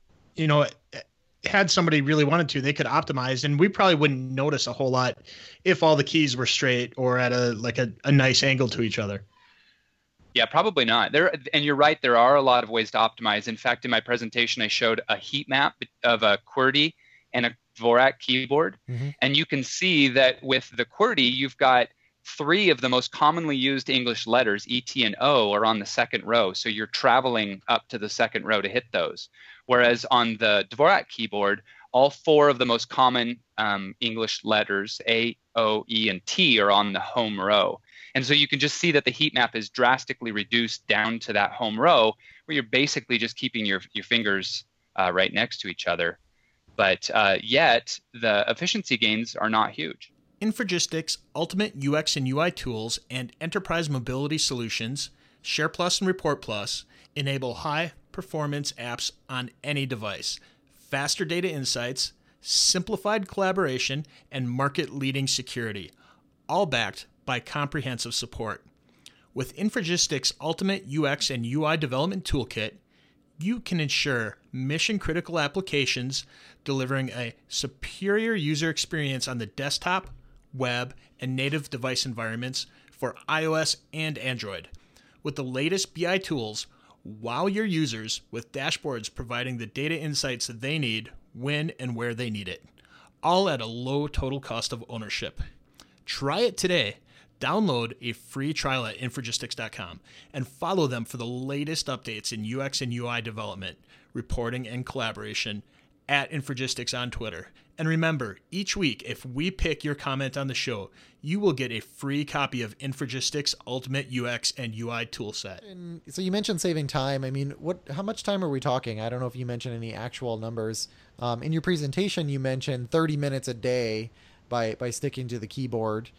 had somebody really wanted to, they could optimize, and we probably wouldn't notice a whole lot if all the keys were straight or at a nice angle to each other. Yeah, probably not. And you're right, there are a lot of ways to optimize. In fact, in my presentation, I showed a heat map of a QWERTY and a Dvorak keyboard. Mm-hmm. And you can see that with the QWERTY, you've got 3 of the most commonly used English letters, E, T, and O, are on the second row. So you're traveling up to the second row to hit those. Whereas on the Dvorak keyboard, all 4 of the most common English letters, A, O, E, and T, are on the home row. And so you can just see that the heat map is drastically reduced down to that home row, where you're basically just keeping your fingers right next to each other. But yet, the efficiency gains are not huge. Infragistics Ultimate UX and UI tools and enterprise mobility solutions, SharePlus and ReportPlus, enable high-performance apps on any device, faster data insights, simplified collaboration, and market-leading security, all backed by comprehensive support. With Infragistics Ultimate UX and UI Development Toolkit, you can ensure mission-critical applications delivering a superior user experience on the desktop, web, and native device environments for iOS and Android. With the latest BI tools, wow your users with dashboards providing the data insights that they need when and where they need it, all at a low total cost of ownership. Try it today. Download a free trial at Infragistics.com and follow them for the latest updates in UX and UI development, reporting, and collaboration at Infragistics on Twitter. And remember, each week, if we pick your comment on the show, you will get a free copy of Infragistics Ultimate UX and UI Toolset. And so you mentioned saving time. I mean, how much time are we talking? I don't know if you mentioned any actual numbers. In your presentation, you mentioned 30 minutes a day by sticking to the keyboard.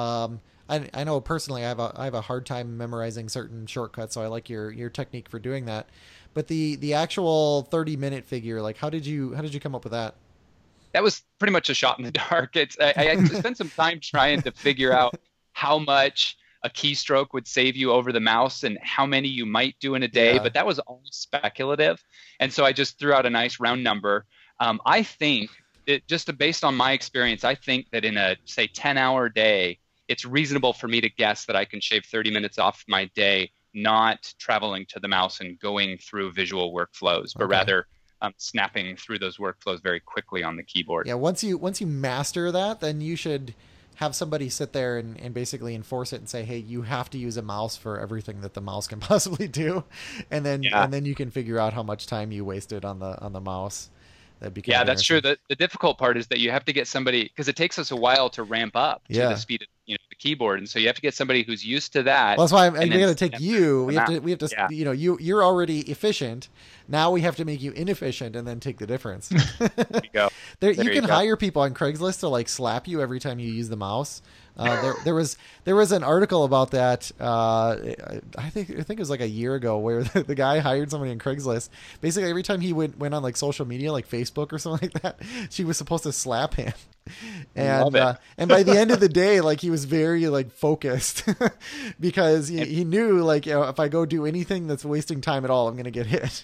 I know personally I have a hard time memorizing certain shortcuts, so I like your technique for doing that. But the actual 30-minute figure, like how did you come up with that? That was pretty much a shot in the dark. I spent some time trying to figure out how much a keystroke would save you over the mouse and how many you might do in a day, but that was all speculative. And so I just threw out a nice round number. I think based on my experience, I think that in a, say, 10-hour day, it's reasonable for me to guess that I can shave 30 minutes off my day, not traveling to the mouse and going through visual workflows, but rather snapping through those workflows very quickly on the keyboard. Yeah, once you master that, then you should have somebody sit there and basically enforce it and say, hey, you have to use a mouse for everything that the mouse can possibly do. And then you can figure out how much time you wasted on the mouse. Yeah, that's true. The difficult part is that you have to get somebody, because it takes us a while to ramp up to the speed of the keyboard, and so you have to get somebody who's used to that. Well, that's why we got to take you. We have to. Yeah. You know, you're already efficient. Now we have to make you inefficient and then take the difference. There you go. You can hire people on Craigslist to like slap you every time you use the mouse. There was an article about that. I think it was like a year ago where the guy hired somebody on Craigslist. Basically, every time he went on like social media, like Facebook or something like that, she was supposed to slap him. And and by the end of the day, like he was very like focused because he knew like, you know, if I go do anything that's wasting time at all, I'm gonna get hit.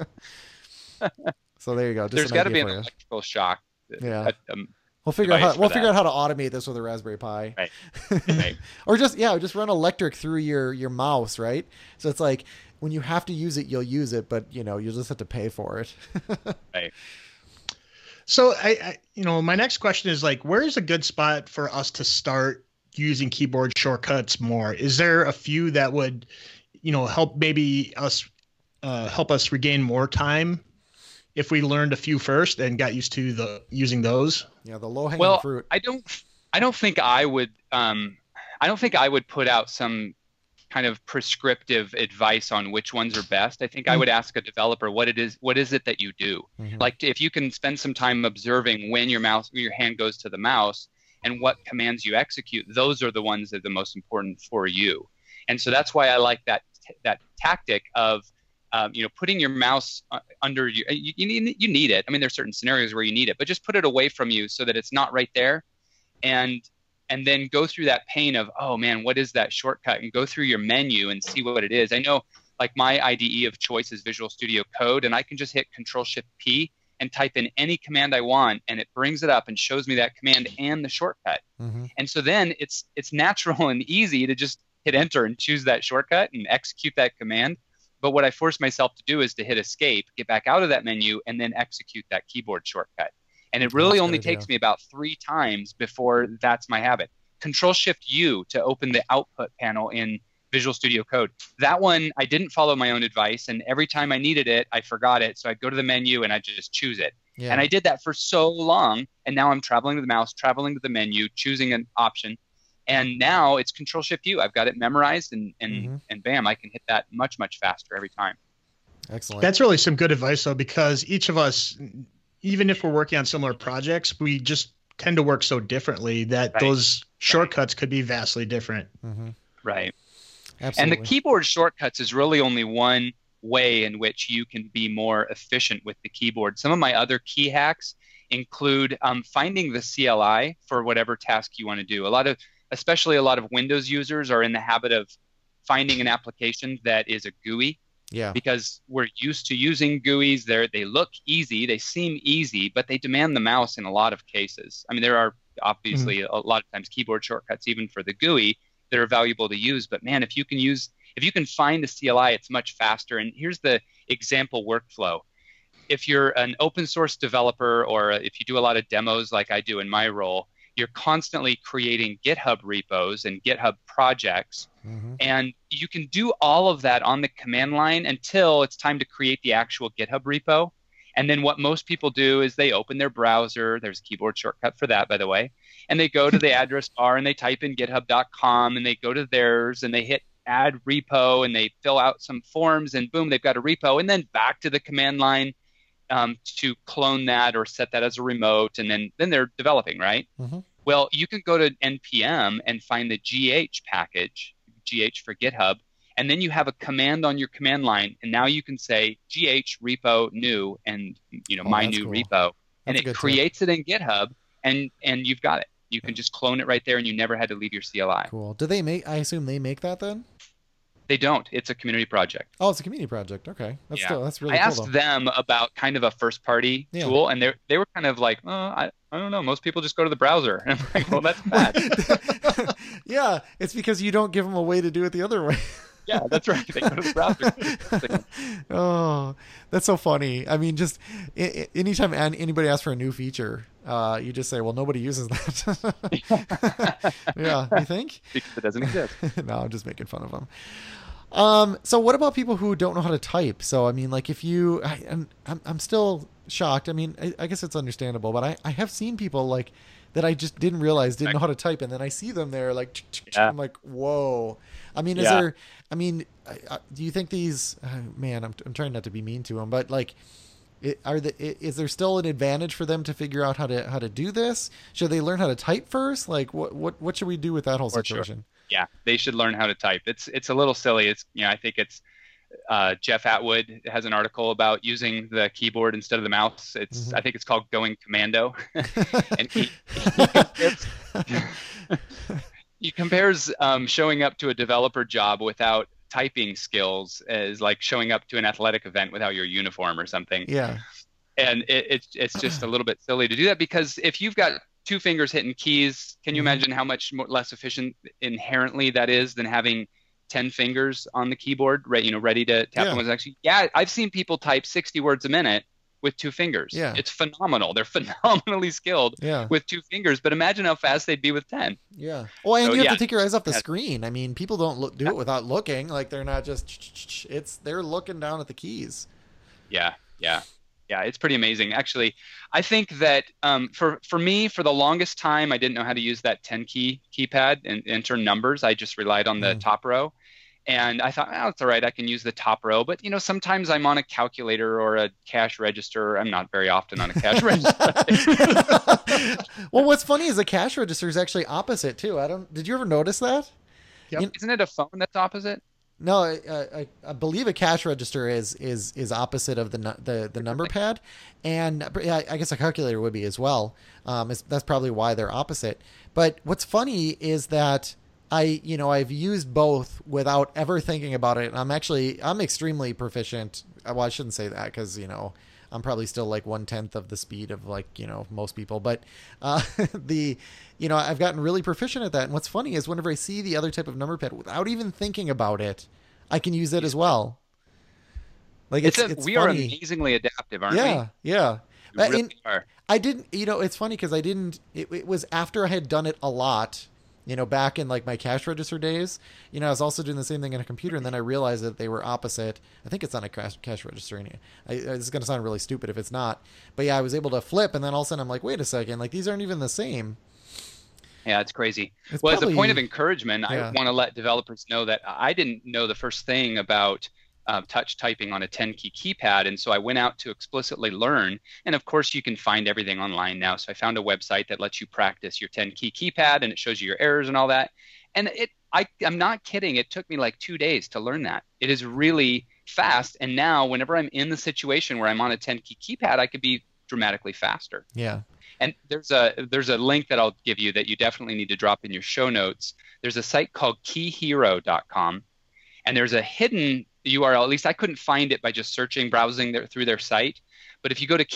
So there you go. There's got to be an electrical shock. Yeah. We'll figure out how to automate this with a Raspberry Pi. Right. Or just run electric through your mouse, right? So it's like when you have to use it, you'll use it, but you know, you'll just have to pay for it. Right. So I my next question is like, where is a good spot for us to start using keyboard shortcuts more? Is there a few that would, help maybe us help us regain more time if we learned a few first and got used to using those? Yeah, the low hanging fruit. I don't think I would put out some kind of prescriptive advice on which ones are best. I think I would ask a developer what is it that you do? Mm-hmm. Like if you can spend some time observing when your hand goes to the mouse and what commands you execute, those are the ones that are the most important for you. And so that's why I like that tactic of putting your mouse under you need it. I mean, there's certain scenarios where you need it, but just put it away from you so that it's not right there. And then go through that pain of, oh man, what is that shortcut? And go through your menu and see what it is. I know like my IDE of choice is Visual Studio Code, and I can just hit Control-Shift-P and type in any command I want, and it brings it up and shows me that command and the shortcut. Mm-hmm. And so then it's natural and easy to just hit enter and choose that shortcut and execute that command. But what I force myself to do is to hit escape, get back out of that menu, and then execute that keyboard shortcut. And it really only takes me about 3 times before that's my habit. Control-Shift-U to open the output panel in Visual Studio Code. That one, I didn't follow my own advice, and every time I needed it, I forgot it. So I'd go to the menu and I'd just choose it. Yeah. And I did that for so long, and now I'm traveling to the mouse, traveling to the menu, choosing an option. And now it's Control-Shift-U. I've got it memorized, and bam, I can hit that much, much faster every time. Excellent. That's really some good advice, though, because each of us, even if we're working on similar projects, we just tend to work so differently that those shortcuts could be vastly different. Mm-hmm. Right. Absolutely. And the keyboard shortcuts is really only one way in which you can be more efficient with the keyboard. Some of my other key hacks include finding the CLI for whatever task you want to do. Especially a lot of Windows users are in the habit of finding an application that is a GUI. Yeah. Because we're used to using GUIs. They look easy, they seem easy, but they demand the mouse in a lot of cases. I mean, there are obviously a lot of times keyboard shortcuts even for the GUI that are valuable to use. But man, if you can find the CLI, it's much faster. And here's the example workflow. If you're an open source developer, or if you do a lot of demos like I do in my role, you're constantly creating GitHub repos and GitHub projects. Mm-hmm. And you can do all of that on the command line until it's time to create the actual GitHub repo. And then what most people do is they open their browser. There's a keyboard shortcut for that, by the way. And they go to the address bar and they type in github.com and they go to theirs and they hit add repo and they fill out some forms and boom, they've got a repo. And then back to the command line to clone that or set that as a remote. And then they're developing, right? Mm-hmm. Well, you can go to NPM and find the GH package, GH for GitHub, and then you have a command on your command line, and now you can say GH repo new and my new cool. repo, and That's it creates it in GitHub, and you've got it. You can just clone it right there, and you never had to leave your CLI. Cool. I assume they make that then? They don't. It's a community project. Oh, it's a community project. Okay, that's really I cool. asked them about kind of a first-party tool, and they were kind of like, I don't know. Most people just go to the browser. And I'm like, well, that's bad. Yeah, it's because you don't give them a way to do it the other way. Yeah, that's right. They go to the browser. Oh, that's so funny. I mean, just anytime anybody asks for a new feature, you just say, well, nobody uses that. Yeah, you think? Because it doesn't exist. No, I'm just making fun of them. So what about people who don't know how to type? So, I mean, like I'm still shocked. I mean, I guess it's understandable, but I have seen people like that I just didn't realize didn't know how to type, and then I see them there, like, I'm like, whoa. I mean, do you think these? Man, I'm trying not to be mean to them, but like, is there still an advantage for them to figure out how to do this? Should they learn how to type first? Like, what should we do with that whole situation? Sure. Yeah, they should learn how to type. It's a little silly. I think it's Jeff Atwood has an article about using the keyboard instead of the mouse. I think it's called Going Commando, and he compares showing up to a developer job without typing skills as like showing up to an athletic event without your uniform or something. Yeah, and it's just a little bit silly to do that, because if you've got 2 fingers hitting keys, can you imagine how much less efficient inherently that is than having 10 fingers on the keyboard, right? Ready to tap on what's actually. Yeah, I've seen people type 60 words a minute with 2 fingers. Yeah, it's phenomenal. They're phenomenally skilled with 2 fingers, but imagine how fast they'd be with 10. Yeah. Well, and you have to take your eyes off the screen. I mean, people don't do it without looking. Like, they're not just. They're looking down at the keys. Yeah. It's pretty amazing. Actually, I think that for me, for the longest time, I didn't know how to use that 10 keypad and enter numbers. I just relied on the top row. And I thought, it's all right, I can use the top row. But, sometimes I'm on a calculator or a cash register. I'm not very often on a cash register. Well, what's funny is the cash register is actually opposite, too. Did you ever notice that? Yep. Isn't it a phone that's opposite? No, I believe a cash register is opposite of the number pad, and I guess a calculator would be as well. That's probably why they're opposite. But what's funny is that I've used both without ever thinking about it. And I'm extremely proficient. Well, I shouldn't say that because I'm probably still like 1/10 of the speed of most people. But I've gotten really proficient at that. And what's funny is whenever I see the other type of number pad, without even thinking about it, I can use it as well. Like we are amazingly adaptive, aren't we? Yeah. We really are. I didn't. It's funny because I didn't. It was after I had done it a lot. Back in like my cash register days, I was also doing the same thing on a computer, and then I realized that they were opposite. I think it's on a cash register. It's going to sound really stupid if it's not, but yeah, I was able to flip, and then all of a sudden I'm like, wait a second, like these aren't even the same. Yeah, it's crazy. As a point of encouragement, I want to let developers know that I didn't know the first thing about touch typing on a 10-key keypad. And so I went out to explicitly learn. And of course, you can find everything online now. So I found a website that lets you practice your 10-key keypad, and it shows you your errors and all that. And I'm not kidding. It took me like 2 days to learn that. It is really fast. And now whenever I'm in the situation where I'm on a 10-key keypad, I could be dramatically faster. Yeah. And there's a link that I'll give you that you definitely need to drop in your show notes. There's a site called keyhero.com, and there's a hidden URL. At least I couldn't find it by just browsing through their site. But if you go to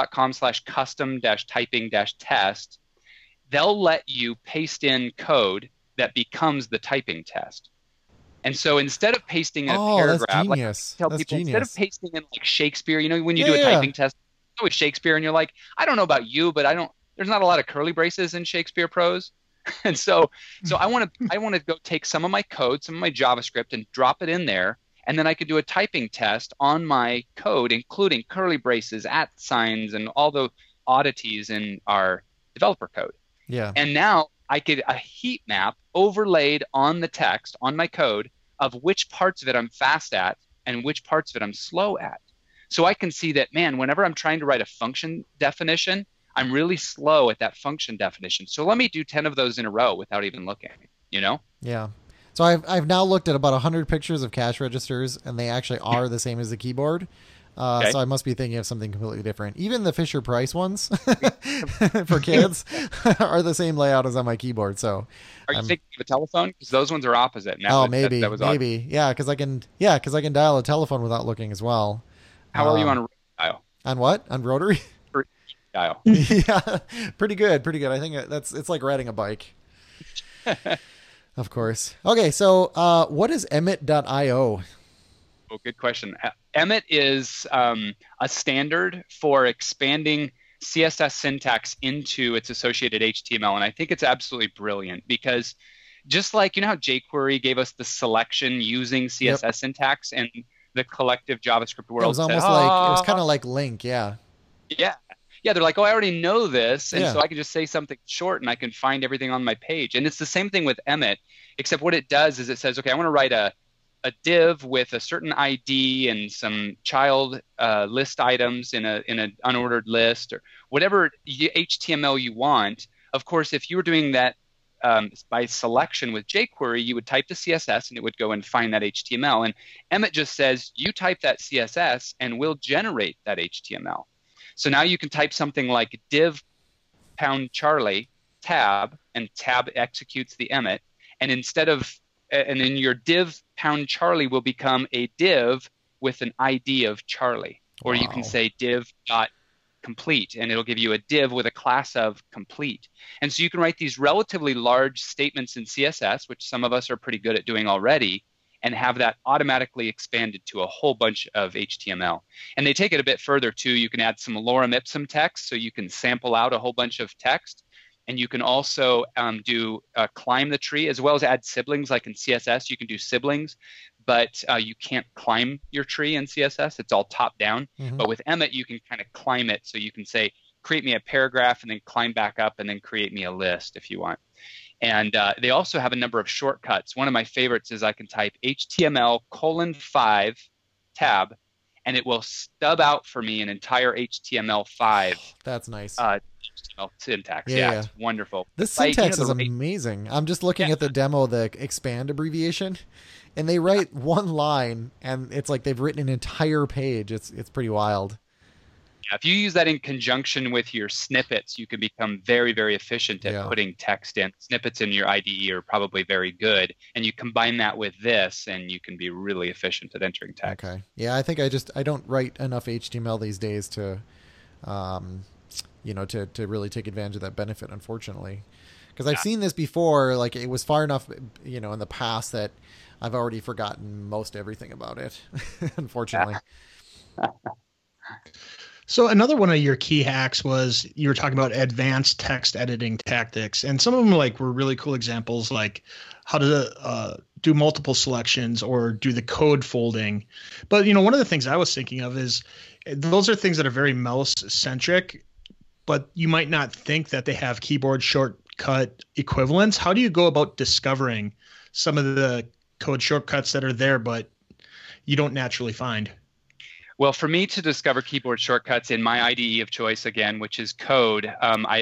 keyhero.com/custom-typing-test, they'll let you paste in code that becomes the typing test. And so instead of pasting in a paragraph, instead of pasting in like Shakespeare, when you do a typing test with Shakespeare, and you're like, I don't know about you, but there's not a lot of curly braces in Shakespeare prose. And so I want to go take some of my code, some of my JavaScript, and drop it in there. And then I could do a typing test on my code, including curly braces, @ signs, and all the oddities in our developer code. Yeah. And now I get a heat map overlaid on the text, on my code, of which parts of it I'm fast at and which parts of it I'm slow at. So I can see that, man, whenever I'm trying to write a function definition, I'm really slow at that function definition. So let me do 10 of those in a row without even looking, Yeah. So I've now looked at about 100 pictures of cash registers, and they actually are the same as the keyboard. So I must be thinking of something completely different. Even the Fisher-Price ones for kids are the same layout as on my keyboard. So are you thinking of a telephone? Because those ones are opposite. Maybe. Yeah, because I can dial a telephone without looking as well. How are you on dial? On what? On rotary? Dial. Yeah, pretty good. I think it's like riding a bike. Of course. Okay, so what is Emmet.io? Oh, good question. Emmet is a standard for expanding CSS syntax into its associated HTML, and I think it's absolutely brilliant because just like how jQuery gave us the selection using CSS syntax, and the collective JavaScript world it was almost like it was kind of like LINQ, yeah. Yeah. yeah, they're like, oh, I already know this, and Yeah. so I can just say something short and I can find everything on my page. And it's the same thing with Emmet, except what it does is it says, okay, I want to write a div with a certain ID and some child list items in an unordered list or whatever HTML you want. Of course, if you were doing that by selection with jQuery, you would type the CSS and it would go and find that HTML. And Emmet just says, you type that CSS and we'll generate that HTML. So now you can type something like div #Charlie tab, and tab executes the Emmet. And and then your div #Charlie will become a div with an ID of Charlie. Or you can say div.complete, and it'll give you a div with a class of complete. And so you can write these relatively large statements in CSS, which some of us are pretty good at doing already, and have that automatically expanded to a whole bunch of HTML. And they take it a bit further too. You can add some lorem ipsum text, so you can sample out a whole bunch of text. And you can also climb the tree, as well as add siblings. Like in CSS, you can do siblings, but you can't climb your tree in CSS. It's all top down. Mm-hmm. But with Emmet, you can kind of climb it. So you can say, create me a paragraph, and then climb back up, and then create me a list if you want. And they also have a number of shortcuts. One of my favorites is I can type HTML:5 tab, and it will stub out for me an entire HTML5. That's nice. HTML syntax. Yeah, it's wonderful. This syntax is amazing. I'm just looking at the demo, the expand abbreviation, and they write one line, and it's like they've written an entire page. It's pretty wild. Yeah, if you use that in conjunction with your snippets, you can become very, very efficient at putting text in. Snippets in your IDE are probably very good, and you combine that with this, and you can be really efficient at entering text. Okay. Yeah, I think I don't write enough HTML these days to, to really take advantage of that benefit, unfortunately. Because I've seen this before, like it was far enough, in the past that I've already forgotten most everything about it, unfortunately. So another one of your key hacks was you were talking about advanced text editing tactics, and some of them were really cool examples, like how to do multiple selections or do the code folding. But one of the things I was thinking of is those are things that are very mouse centric, but you might not think that they have keyboard shortcut equivalents. How do you go about discovering some of the code shortcuts that are there but you don't naturally find? Well, for me to discover keyboard shortcuts in my IDE of choice, again, which is Code,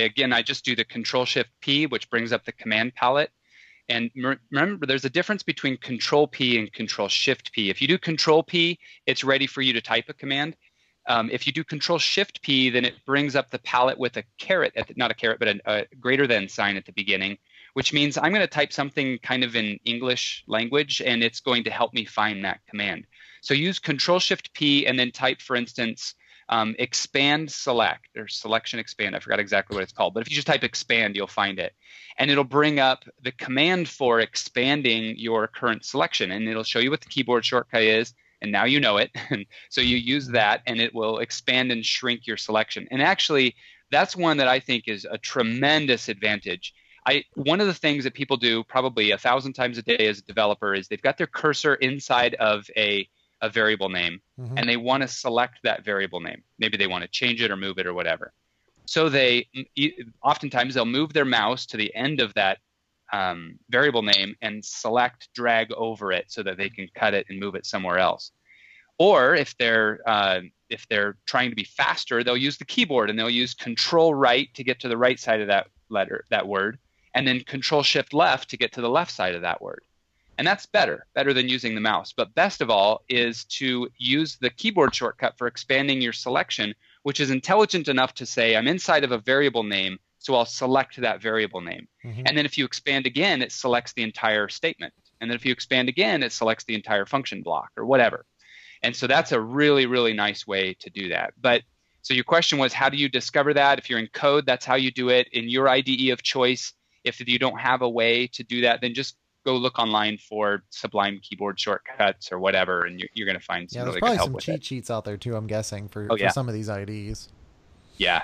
I just do the Control-Shift-P, which brings up the command palette. And remember, there's a difference between Control-P and Control-Shift-P. If you do Control-P, it's ready for you to type a command. If you do Control-Shift-P, then it brings up the palette with a caret, not a caret, but a greater than sign at the beginning, which means I'm going to type something kind of in English language, and it's going to help me find that command. So use Control-Shift-P and then type, for instance, expand select or selection expand. I forgot exactly what it's called, but if you just type expand, you'll find it. And it'll bring up the command for expanding your current selection, and it'll show you what the keyboard shortcut is, and now you know it. So you use that, and it will expand and shrink your selection. And actually, that's one that I think is a tremendous advantage. One of the things that people do probably 1,000 times a day as a developer is they've got their cursor inside of a variable name, and they want to select that variable name. Maybe they want to change it or move it or whatever. So oftentimes they'll move their mouse to the end of that variable name and drag over it so that they can cut it and move it somewhere else. Or if they're trying to be faster, they'll use the keyboard and they'll use Control right to get to the right side of that word, and then Control Shift left to get to the left side of that word. And that's better than using the mouse. But best of all is to use the keyboard shortcut for expanding your selection, which is intelligent enough to say, I'm inside of a variable name, so I'll select that variable name. And then if you expand again, it selects the entire statement. And then if you expand again, it selects the entire function block or whatever. And so that's a really, really nice way to do that. But so your question was, how do you discover that? If you're in Code, that's how you do it. In your IDE of choice, if you don't have a way to do that, then just go look online for Sublime keyboard shortcuts or whatever, and you're going to find some really good help with it. There's probably some cheat sheets out there too, I'm guessing, for some of these IDEs. Yeah.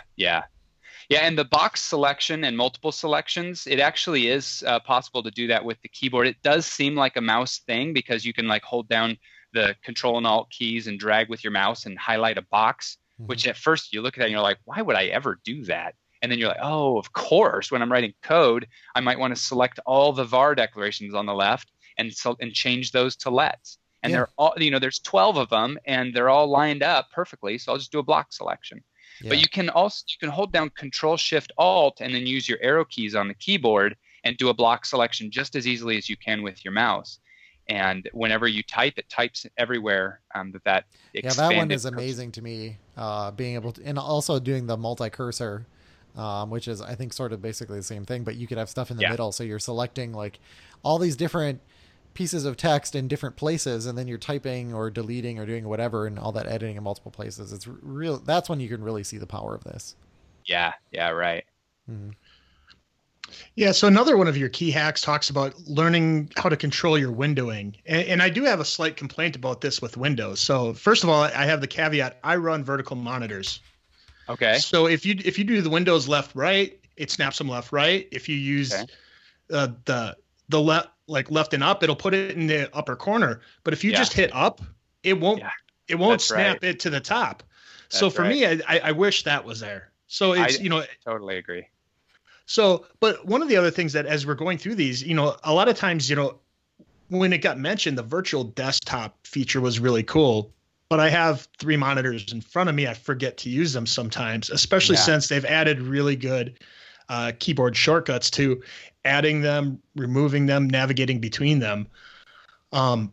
And the box selection and multiple selections, it actually is possible to do that with the keyboard. It does seem like a mouse thing because you can hold down the Control and Alt keys and drag with your mouse and highlight a box. which at first you look at that and you're like, why would I ever do that? And then you're like, oh, of course, when I'm writing code, I might want to select all the var declarations on the left and change those to lets. And they're all, there's 12 of them and they're all lined up perfectly. So I'll just do a block selection. Yeah. But you can hold down Control Shift Alt and then use your arrow keys on the keyboard and do a block selection just as easily as you can with your mouse. And whenever you type, it types everywhere. That one is amazing to me. Being able to, and also doing the multi-cursor, which is, I think, sort of basically the same thing, but you could have stuff in the middle. So you're selecting like all these different pieces of text in different places, and then you're typing or deleting or doing whatever, and all that editing in multiple places. It's real. That's when you can really see the power of this. Yeah. Right. Mm-hmm. Yeah, so another one of your key hacks talks about learning how to control your windowing. And I do have a slight complaint about this with Windows. So first of all, I have the caveat, I run vertical monitors. Okay. So if you do the windows left, right, it snaps them left, right. If you use the left, like left and up, it'll put it in the upper corner. But if you just hit up, it won't snap it to the top. So for me, I wish that was there. So it's, totally agree. So, but one of the other things that as we're going through these, a lot of times, when it got mentioned, the virtual desktop feature was really cool, but I have 3 monitors in front of me. I forget to use them sometimes, especially since they've added really good keyboard shortcuts to adding them, removing them, navigating between them. How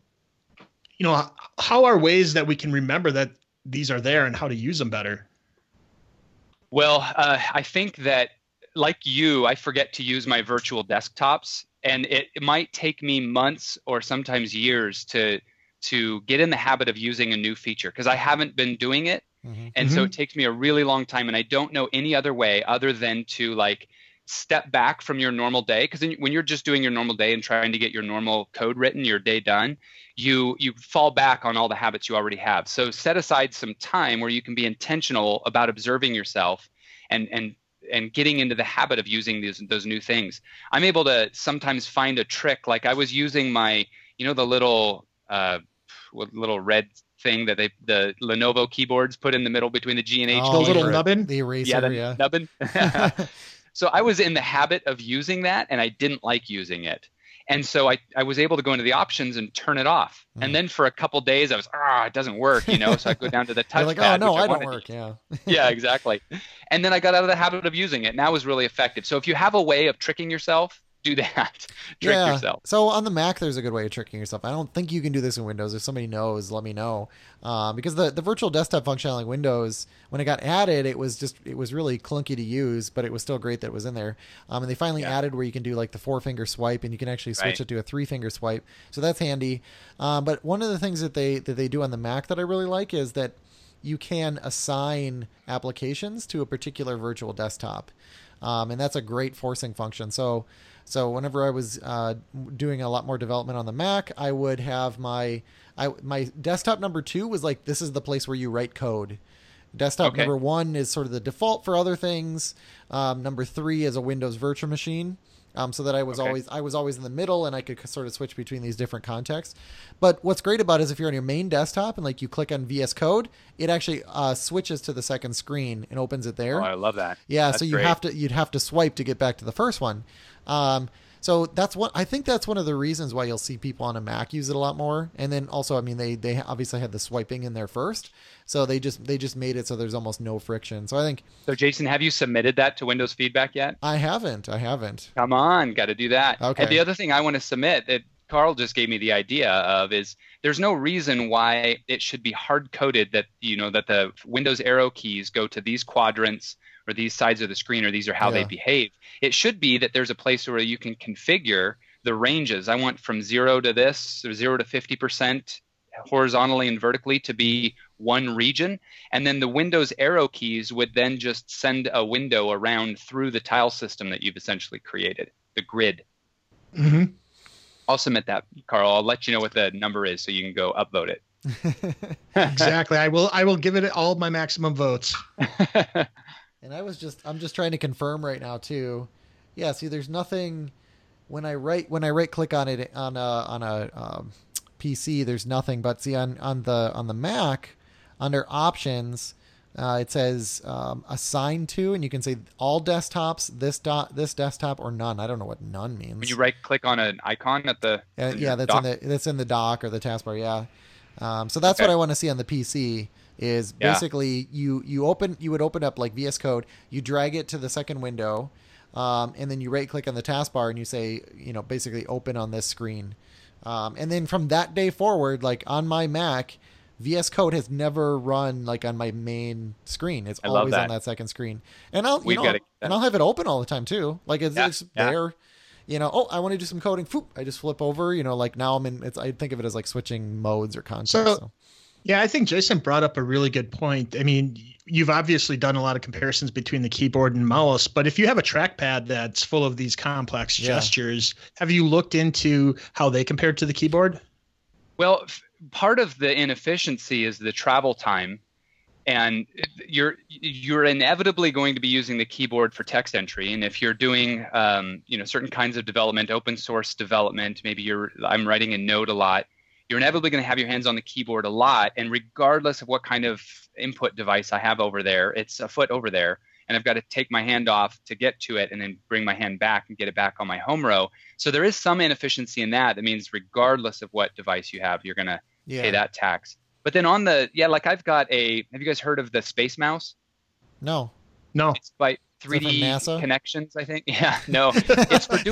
are ways that we can remember that these are there and how to use them better? Well, I think that, like you, I forget to use my virtual desktops, and it might take me months or sometimes years to get in the habit of using a new feature because I haven't been doing it. Mm-hmm. And so it takes me a really long time, and I don't know any other way other than to like step back from your normal day. Because when you're just doing your normal day and trying to get your normal code written, your day done, you fall back on all the habits you already have. So set aside some time where you can be intentional about observing yourself and getting into the habit of using those new things. I'm able to sometimes find a trick. Like I was using my, the little red thing that the Lenovo keyboards put in the middle between the G and H. The little nubbin? The eraser, the nubbin. So I was in the habit of using that, and I didn't like using it. And so I was able to go into the options and turn it off. And then for a couple days, I was, it doesn't work, So I go down to the touchpad. You're like, oh, no, I don't work, yeah. Yeah, exactly. And then I got out of the habit of using it, and that was really effective. So if you have a way of tricking yourself, do that. Trick yourself. So on the Mac, there's a good way of tricking yourself. I don't think you can do this in Windows. If somebody knows, let me know. Because the virtual desktop functionality in Windows, when it got added, it was really clunky to use, but it was still great that it was in there. And they finally added where you can do like the 4-finger swipe, and you can actually switch it to a 3-finger swipe. So that's handy. But one of the things that they do on the Mac that I really like is that you can assign applications to a particular virtual desktop. And that's a great forcing function. So whenever I was doing a lot more development on the Mac, I would have my desktop number 2 was like, this is the place where you write code. Desktop number 1 is sort of the default for other things. Number 3 is a Windows virtual machine. So that I was always in the middle, and I could sort of switch between these different contexts. But what's great about it is if you're on your main desktop and like you click on VS Code, it actually switches to the second screen and opens it there. Oh, I love that. Yeah, that's so great. you'd have to swipe to get back to the first one. So I think that's one of the reasons why you'll see people on a Mac use it a lot more. And then also, I mean, they obviously had the swiping in there first, so they just made it so there's almost no friction. So I think. So Jason, have you submitted that to Windows Feedback yet? I haven't. Come on, got to do that. Okay. And the other thing I want to submit that Carl just gave me the idea of is there's no reason why it should be hard coded that that the Windows arrow keys go to these quadrants or these sides of the screen, or these are how they behave. It should be that there's a place where you can configure the ranges. I want from 0 to this, or 0 to 50% horizontally and vertically to be one region. And then the Windows arrow keys would then just send a window around through the tile system that you've essentially created, the grid. Mm-hmm. I'll submit that, Carl. I'll let you know what the number is so you can go upvote it. Exactly. I will give it all my maximum votes. And I'm just trying to confirm right now too. Yeah, see, there's nothing when I right click on it on a PC. There's nothing, but see on the Mac under options, It says assign to, and you can say all desktops, this desktop, or none. I don't know what none means. When you right click on an icon at the that's in the dock or the taskbar. Yeah. So that's what I want to see on the PC. Is basically you would open up like VS Code, you drag it to the second window, and then you right click on the taskbar and you say, basically open on this screen. And then from that day forward, like on my Mac, VS Code has never run like on my main screen. It's always on that second screen. And I'll have it open all the time too. Like it's there. I want to do some coding. Foop, I just flip over, like now I'm in, I think of it as like switching modes or content. So. Yeah, I think Jason brought up a really good point. I mean, you've obviously done a lot of comparisons between the keyboard and mouse, but if you have a trackpad that's full of these complex gestures, have you looked into how they compare to the keyboard? Well, part of the inefficiency is the travel time, and you're inevitably going to be using the keyboard for text entry. And if you're doing certain kinds of development, open source development, maybe I'm writing in Node a lot, you're inevitably going to have your hands on the keyboard a lot. And regardless of what kind of input device I have over there, it's a foot over there, and I've got to take my hand off to get to it and then bring my hand back and get it back on my home row. So there is some inefficiency in that. That means regardless of what device you have, you're going to pay that tax. But then on like I've got have you guys heard of the Space Mouse? No. It's by 3D Connections, I think. Yeah, no, it's for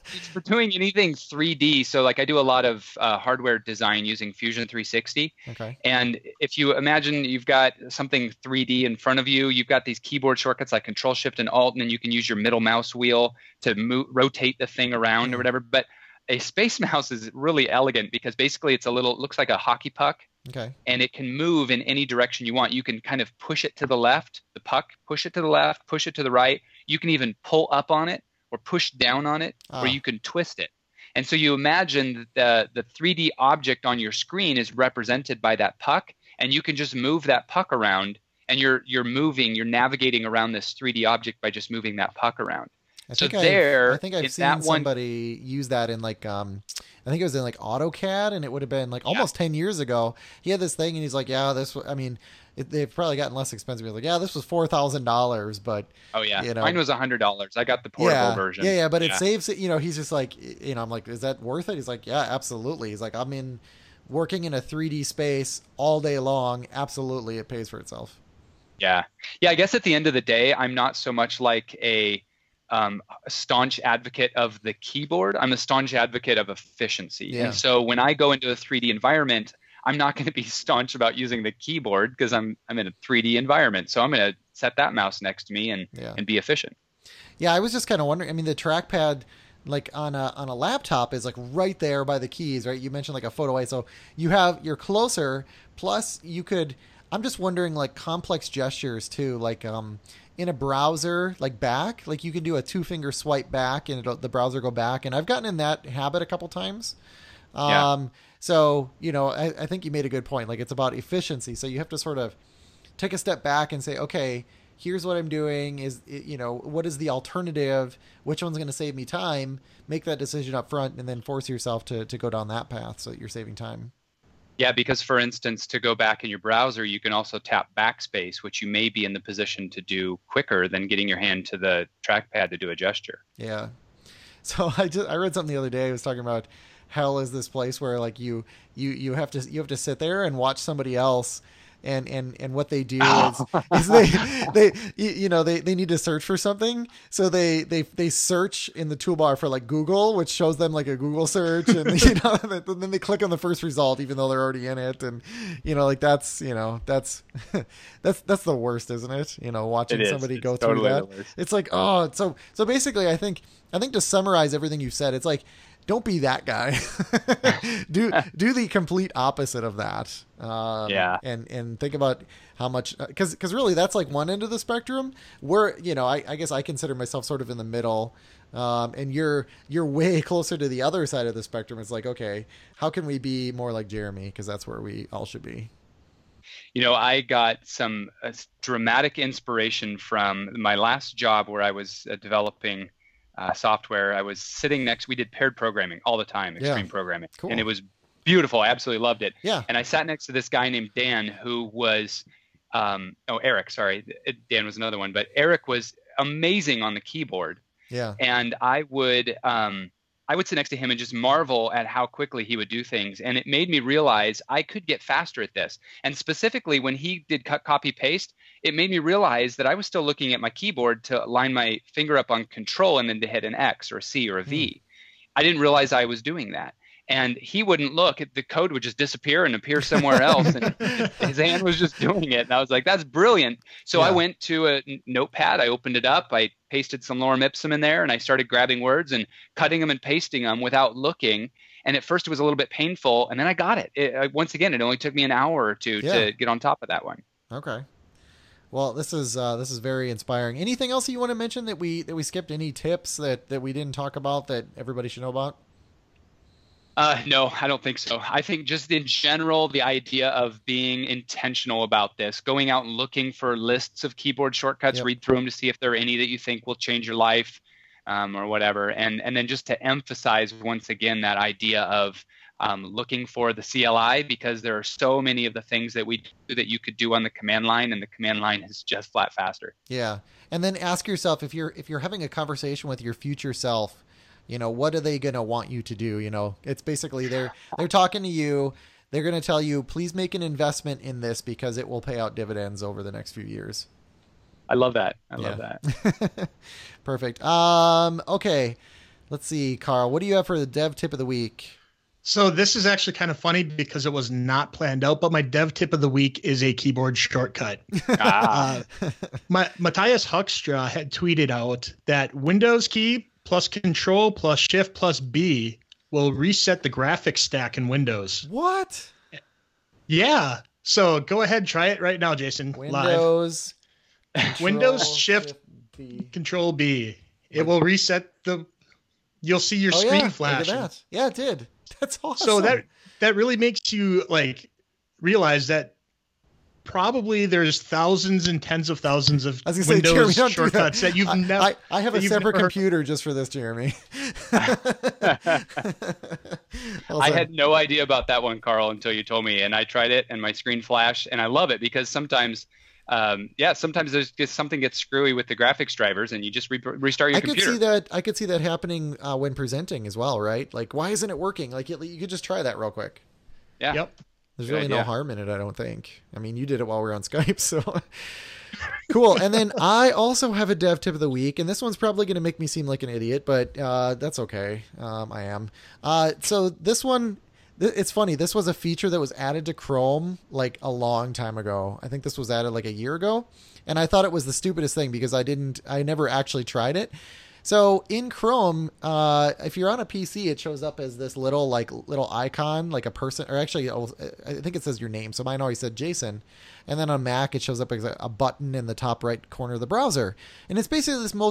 doing anything 3D. So like I do a lot of hardware design using Fusion 360. Okay. And if you imagine you've got something 3D in front of you, you've got these keyboard shortcuts like Control Shift and Alt, and then you can use your middle mouse wheel to rotate the thing around or whatever. But a Space Mouse is really elegant because basically it looks like a hockey puck. Okay. And it can move in any direction you want. You can kind of push it to the left, the puck, push it to the left, push it to the right. You can even pull up on it or push down on it, or you can twist it. And so you imagine that the 3D object on your screen is represented by that puck, and you can just move that puck around, and you're navigating around this 3D object by just moving that puck around. I think I've seen somebody use that in like I think it was in like AutoCAD, and it would have been like almost 10 years ago. He had this thing, and he's like, they've probably gotten less expensive. He's like, this was $4,000, but mine was $100. I got the portable version. Yeah, but it saves it. He's just like, I'm like, is that worth it? He's like, yeah, absolutely. He's like, I'm working in a 3D space all day long. Absolutely, it pays for itself. Yeah. I guess at the end of the day, I'm not so much like a staunch advocate of the keyboard. I'm a staunch advocate of efficiency. Yeah. And so when I go into a 3D environment, I'm not going to be staunch about using the keyboard because I'm in a 3D environment. So I'm going to set that mouse next to me and be efficient. Yeah, I was just kind of wondering. I mean, the trackpad, like on a laptop, is like right there by the keys, right? You mentioned like a foot away, so you're closer. Plus, you could. I'm just wondering, like complex gestures too, like in a browser, like back, like you can do a 2-finger swipe back and the browser go back. And I've gotten in that habit a couple times. So, I think you made a good point. Like it's about efficiency. So you have to sort of take a step back and say, okay, here's what I'm doing what is the alternative? Which one's going to save me time? Make that decision up front and then force yourself to go down that path so that you're saving time. Yeah, because for instance, to go back in your browser, you can also tap backspace, which you may be in the position to do quicker than getting your hand to the trackpad to do a gesture. Yeah. So I read something the other day. I was talking about hell is this place where like you have to sit there and watch somebody else. And what they do is they need to search for something. So they search in the toolbar for like Google, which shows them like a Google search, and then they click on the first result, even though they're already in it. And like that's the worst, isn't it? Watching somebody go through that. It's like, so basically I think to summarize everything you've said, it's like, don't be that guy. do the complete opposite of that. And think about how much, because really that's like one end of the spectrum where, I guess I consider myself sort of in the middle. And you're way closer to the other side of the spectrum. It's like, okay, how can we be more like Jeremy? Because that's where we all should be. I got some dramatic inspiration from my last job where I was developing software. I was sitting we did paired programming all the time, extreme programming. Cool. And it was beautiful. I absolutely loved it. Yeah. And I sat next to this guy named Dan who was Eric, sorry, Dan was another one, but Eric was amazing on the keyboard. Yeah. And I would sit next to him and just marvel at how quickly he would do things. And it made me realize I could get faster at this. And specifically when he did cut, copy, paste, it made me realize that I was still looking at my keyboard to line my finger up on control and then to hit an X or a C or a V. I didn't realize I was doing that. And he wouldn't look. The code would just disappear and appear somewhere else. And his hand was just doing it. And I was like, that's brilliant. So I went to a notepad. I opened it up. I pasted some lorem ipsum in there. And I started grabbing words and cutting them and pasting them without looking. And at first it was a little bit painful. And then I got it. Once again, it only took me an hour or two to get on top of that one. Okay. Well, this is very inspiring. Anything else that you want to mention that we skipped? Any tips that we didn't talk about that everybody should know about? No, I don't think so. I think just in general, the idea of being intentional about this, going out and looking for lists of keyboard shortcuts, read through them to see if there are any that you think will change your life, or whatever. And then just to emphasize once again that idea of looking for the CLI, because there are so many of the things that we do that you could do on the command line, and the command line is just flat faster. Yeah. And then ask yourself, if you're having a conversation with your future self, what are they going to want you to do? It's basically they're talking to you. They're going to tell you, please make an investment in this because it will pay out dividends over the next few years. I love that. I love that. Perfect. Okay. Let's see, Carl, what do you have for the dev tip of the week? So this is actually kind of funny because it was not planned out, but my dev tip of the week is a keyboard shortcut. Matthias Huckstra had tweeted out that Windows key plus Control plus Shift plus B will reset the graphics stack in Windows. What? Yeah. So go ahead, try it right now, Jason. Windows, Windows Shift B. Control B. It will reset you'll see your screen flash. Look at that. Yeah, it did. That's awesome. So that really makes you realize that probably there's thousands and tens of thousands of Windows shortcuts that you've never. I have a separate computer just for this, Jeremy. I had no idea about that one, Carl, until you told me, and I tried it, and my screen flashed, and I love it because sometimes there's just something gets screwy with the graphics drivers, and you just restart your computer. I could see that happening when presenting as well, right? Like, why isn't it working? Like, you could just try that real quick. Yeah. Yep. There's really no harm in it, I don't think. I mean, you did it while we were on Skype, so cool. And then I also have a dev tip of the week, and this one's probably going to make me seem like an idiot, but that's okay. I am. So this one, it's funny. This was a feature that was added to Chrome like a long time ago. I think this was added like a year ago, and I thought it was the stupidest thing because I never actually tried it. So in Chrome, if you're on a PC, it shows up as this little icon, like a person, or actually, I think it says your name. So mine always said Jason. And then on Mac, it shows up as a button in the top right corner of the browser. And it's basically this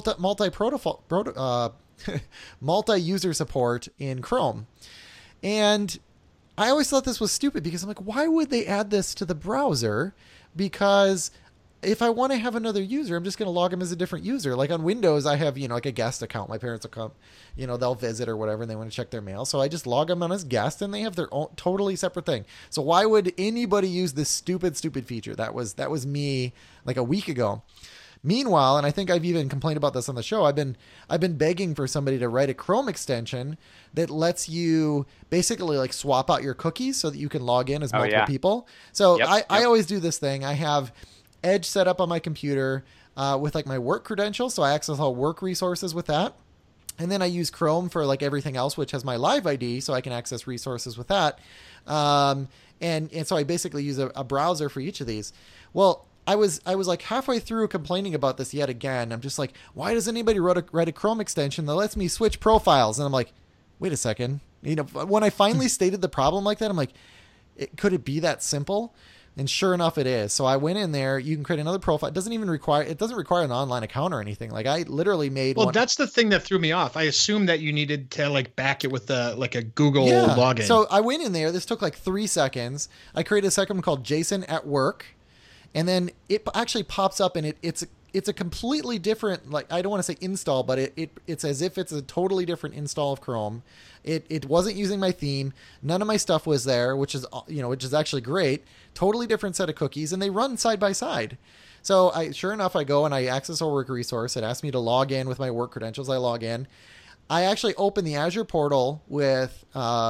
multi-user support in Chrome. And I always thought this was stupid because I'm like, why would they add this to the browser? Because if I want to have another user, I'm just going to log them as a different user. Like on Windows, I have, like a guest account. My parents will come, they'll visit or whatever, and they want to check their mail. So I just log them on as guest, and they have their own totally separate thing. So why would anybody use this stupid feature? That was me like a week ago. Meanwhile, and I think I've even complained about this on the show, I've been begging for somebody to write a Chrome extension that lets you basically like swap out your cookies so that you can log in as multiple people. So I always do this thing. I have Edge set up on my computer with like my work credentials, so I access all work resources with that. And then I use Chrome for like everything else, which has my Live ID, so I can access resources with that. And so I basically use a browser for each of these. Well, I was like halfway through complaining about this yet again. I'm just like, why does anybody write a Chrome extension that lets me switch profiles? And I'm like, wait a second. When I finally stated the problem like that, I'm like, could it be that simple? And sure enough, it is. So I went in there. You can create another profile. It doesn't require an online account or anything. Like I literally made one. That's the thing that threw me off. I assumed that you needed to like back it with a Google login. So I went in there. This took like 3 seconds. I created a second one called Jason at Work. And then it actually pops up, and it's a completely different, like, I don't want to say install, but it's as if it's a totally different install of Chrome. It wasn't using my theme. None of my stuff was there, which is actually great. Totally different set of cookies, and they run side by side. So sure enough, I go and I access our work resource. It asks me to log in with my work credentials. I log in. I actually open the Azure portal with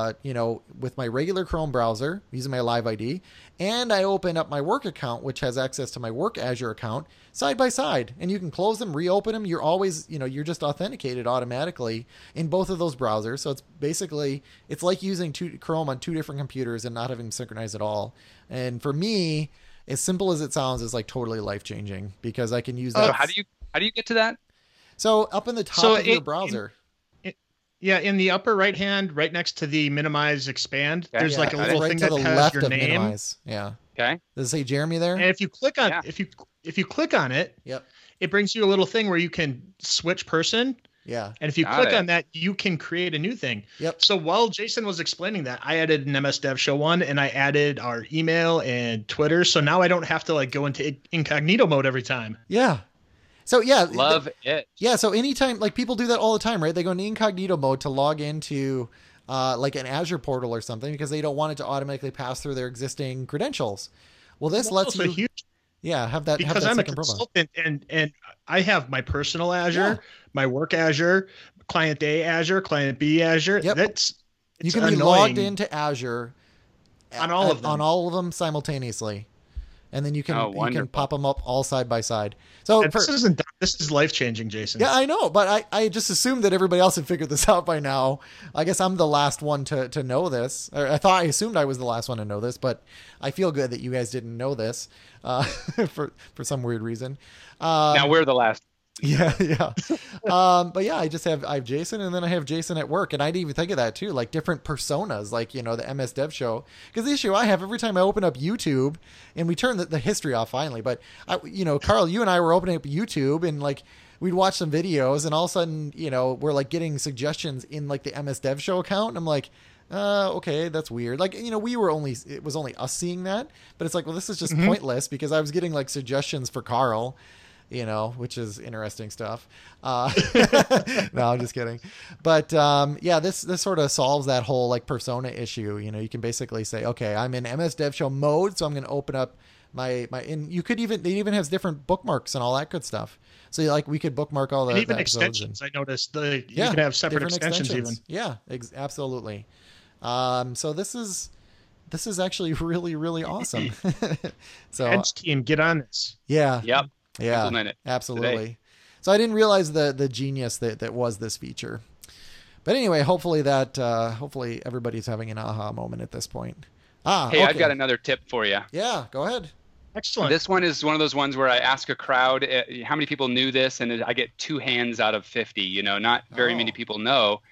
my regular Chrome browser using my Live ID, and I open up my work account, which has access to my work Azure account, side by side. And you can close them, reopen them. You're always, you're just authenticated automatically in both of those browsers. So it's like using Chrome on two different computers and not having them synchronized at all. And for me, as simple as it sounds, is like totally life changing because I can use that. So how do you get to that? So up in the top of your browser. Yeah, in the upper right hand, right next to the minimize expand, there's like a little thing that has left your of name. Minimize. Yeah. Okay. Does it say Jeremy there? And if you click on if you click on it, yep, it brings you a little thing where you can switch person. Yeah. And if you click on that, you can create a new thing. Yep. So while Jason was explaining that, I added an MS Dev Show one, and I added our email and Twitter. So now I don't have to like go into incognito mode every time. Yeah. So yeah, love it. Yeah. So anytime, like people do that all the time, right? They go into incognito mode to log into like an Azure portal or something because they don't want it to automatically pass through their existing credentials. Well, this lets you, have that because I'm a consultant and I have my personal Azure, my work Azure, client A Azure, client B Azure. Yep. You can be logged into Azure on all of them simultaneously. And then you can pop them up all side by side. So this is life changing, Jason. Yeah, I know, but I just assumed that everybody else had figured this out by now. I guess I'm the last one to know this. Or I assumed I was the last one to know this, but I feel good that you guys didn't know this for some weird reason. Now we're the last. Yeah. But yeah, I have Jason, and then I have Jason at work, and I didn't even think of that too, like different personas, like the MS Dev Show. Because the issue I have every time I open up YouTube, and we turn the history off finally, but Carl, you and I were opening up YouTube, and like we'd watch some videos, and all of a sudden, we're like getting suggestions in like the MS Dev Show account, and I'm like, okay, that's weird. Like, it was only us seeing that, but it's like, well, this is just pointless because I was getting like suggestions for Carl. Which is interesting stuff. No, I'm just kidding. But this sort of solves that whole like persona issue. You can basically say, okay, I'm in MS Dev Show mode, so I'm going to open up and you could it even has different bookmarks and all that good stuff. So like we could bookmark all the even extensions. I noticed you can have separate extensions even. Yeah, absolutely. So this is actually really, really awesome. So Edge team, get on this. Yeah. Yep. Yeah, implement it absolutely. Today. So I didn't realize the genius that was this feature. But anyway, hopefully everybody's having an aha moment at this point. Hey, okay. I've got another tip for you. Yeah, go ahead. Excellent. This one is one of those ones where I ask a crowd how many people knew this, and I get 2 hands out of 50. Not very many people know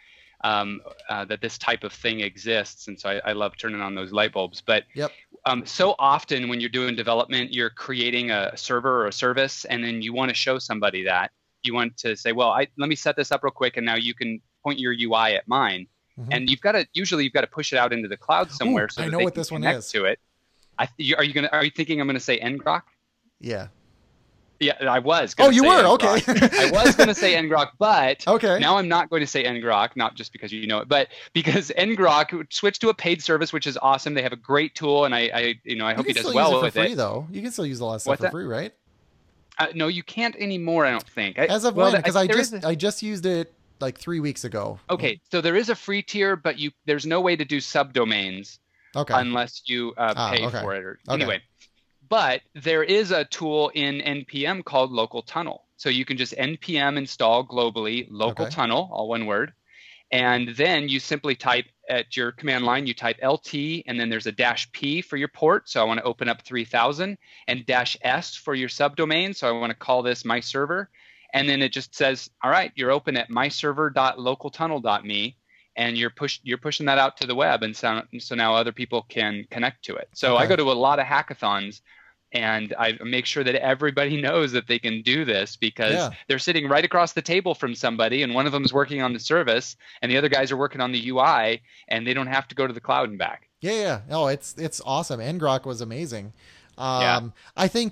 that this type of thing exists, and so I love turning on those light bulbs. But yep. So often when you're doing development, you're creating a server or a service, and then you want to show somebody that. You want to say, well, let me set this up real quick, and now you can point your UI at mine. Mm-hmm. And you've got to push it out into the cloud somewhere so that they can connect to it. Are you thinking I'm going to say ngrok? Yeah. Yeah, I was. You were? ngrok. Okay. I was going to say ngrok, but okay. Now I'm not going to say ngrok, not just because you know it, but because ngrok switched to a paid service, which is awesome. They have a great tool, and I hope he does well with it. Free, though. You can still use a lot of stuff for free, right? No, you can't anymore. I don't think. As of when? Because I just used it like 3 weeks ago. Okay, so there is a free tier, but there's no way to do subdomains. Okay. Unless you pay for it. Anyway. But there is a tool in NPM called Local Tunnel. So you can just NPM install globally Local Tunnel, all one word. And then you simply type at your command line, you type LT, and then there's a -P for your port. So I want to open up 3000, and -S for your subdomain. So I want to call this my server. And then it just says, all right, you're open at myserver.localtunnel.me. And you're pushing that out to the web, and so now other people can connect to it. So I go to a lot of hackathons, and I make sure that everybody knows that they can do this because they're sitting right across the table from somebody, and one of them is working on the service, and the other guys are working on the UI, and they don't have to go to the cloud and back. Yeah. Oh, it's awesome. ngrok was amazing. I think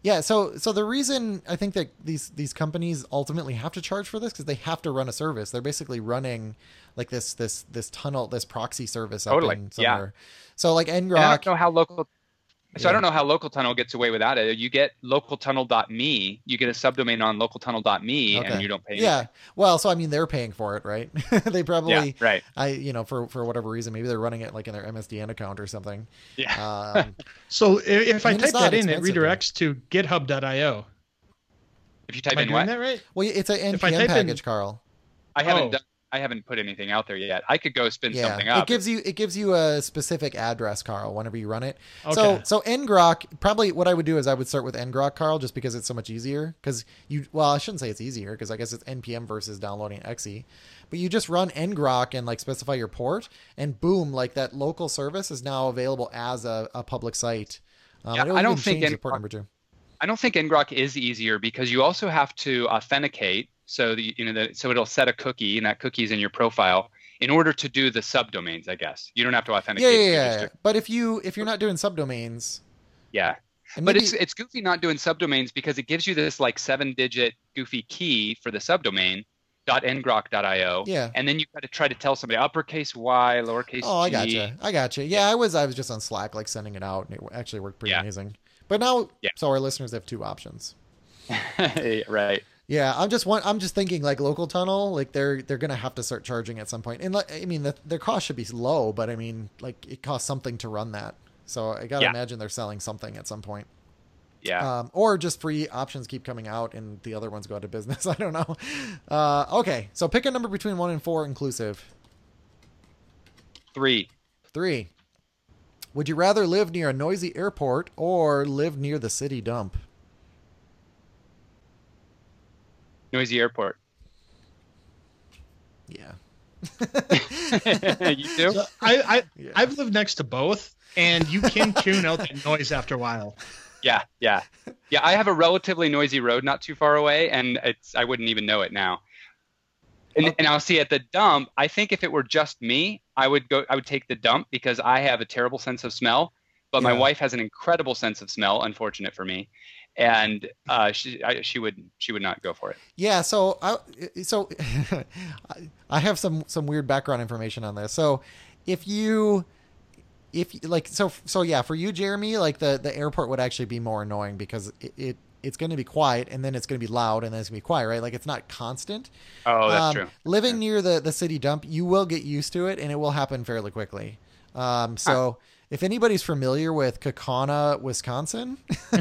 Yeah, so the reason I think that these companies ultimately have to charge for this because they have to run a service. They're basically running like this tunnel, this proxy service up in somewhere. Yeah. So like ngrok. And I don't know how local. So I don't know how Local Tunnel gets away without it. You get localtunnel.me, you get a subdomain on localtunnel.me, and you don't pay anything. Yeah. Well, so I mean, they're paying for it, right? They probably, right. For whatever reason, maybe they're running it like in their MSDN account or something. Yeah. So if I type that in, it redirects to github.io. If you type in what? Am I doing that right? Well, it's an NPM package, Carl. I haven't put anything out there yet. I could go spin something up. It gives you a specific address, Carl, whenever you run it. Okay. So ngrok, probably what I would do is I would start with ngrok, Carl, just because it's so much easier. I shouldn't say it's easier because I guess it's npm versus downloading exe. But you just run ngrok and like specify your port, and boom, like that local service is now available as a public site. I don't think ngrok is easier because you also have to authenticate. So so it'll set a cookie, and that cookie is in your profile in order to do the subdomains. I guess you don't have to authenticate. Yeah. But if you're not doing subdomains, but it's goofy not doing subdomains because it gives you this like 7-digit goofy key for the subdomain .ngrok.io. Yeah. And then you got to try to tell somebody uppercase Y, lowercase G. Oh, I gotcha. Yeah, I was just on Slack like sending it out, and it actually worked pretty amazing. But now, so our listeners have two options. Right. Yeah, I'm just thinking like Local Tunnel, like they're gonna have to start charging at some point, and I mean their cost should be low, but I mean like it costs something to run that, so I gotta imagine they're selling something at some point. Yeah. Or just free options keep coming out and the other ones go out of business. I don't know. Okay, so pick a number between 1 and 4 inclusive. 3. Would you rather live near a noisy airport or live near the city dump? Noisy airport. Yeah. You do? So I've lived next to both, and you can tune out the noise after a while. Yeah. I have a relatively noisy road not too far away, and I wouldn't even know it now. And I'll see at the dump. I think if it were just me, I would take the dump because I have a terrible sense of smell, but my wife has an incredible sense of smell. Unfortunate for me. And she would not go for it. Yeah, so I have some weird background information on this. So for you, Jeremy, like the airport would actually be more annoying because it's going to be quiet and then it's going to be loud and then it's going to be quiet, right? Like it's not constant. Oh, that's true. Living near the city dump, you will get used to it and it will happen fairly quickly. If anybody's familiar with Kaukauna, Wisconsin,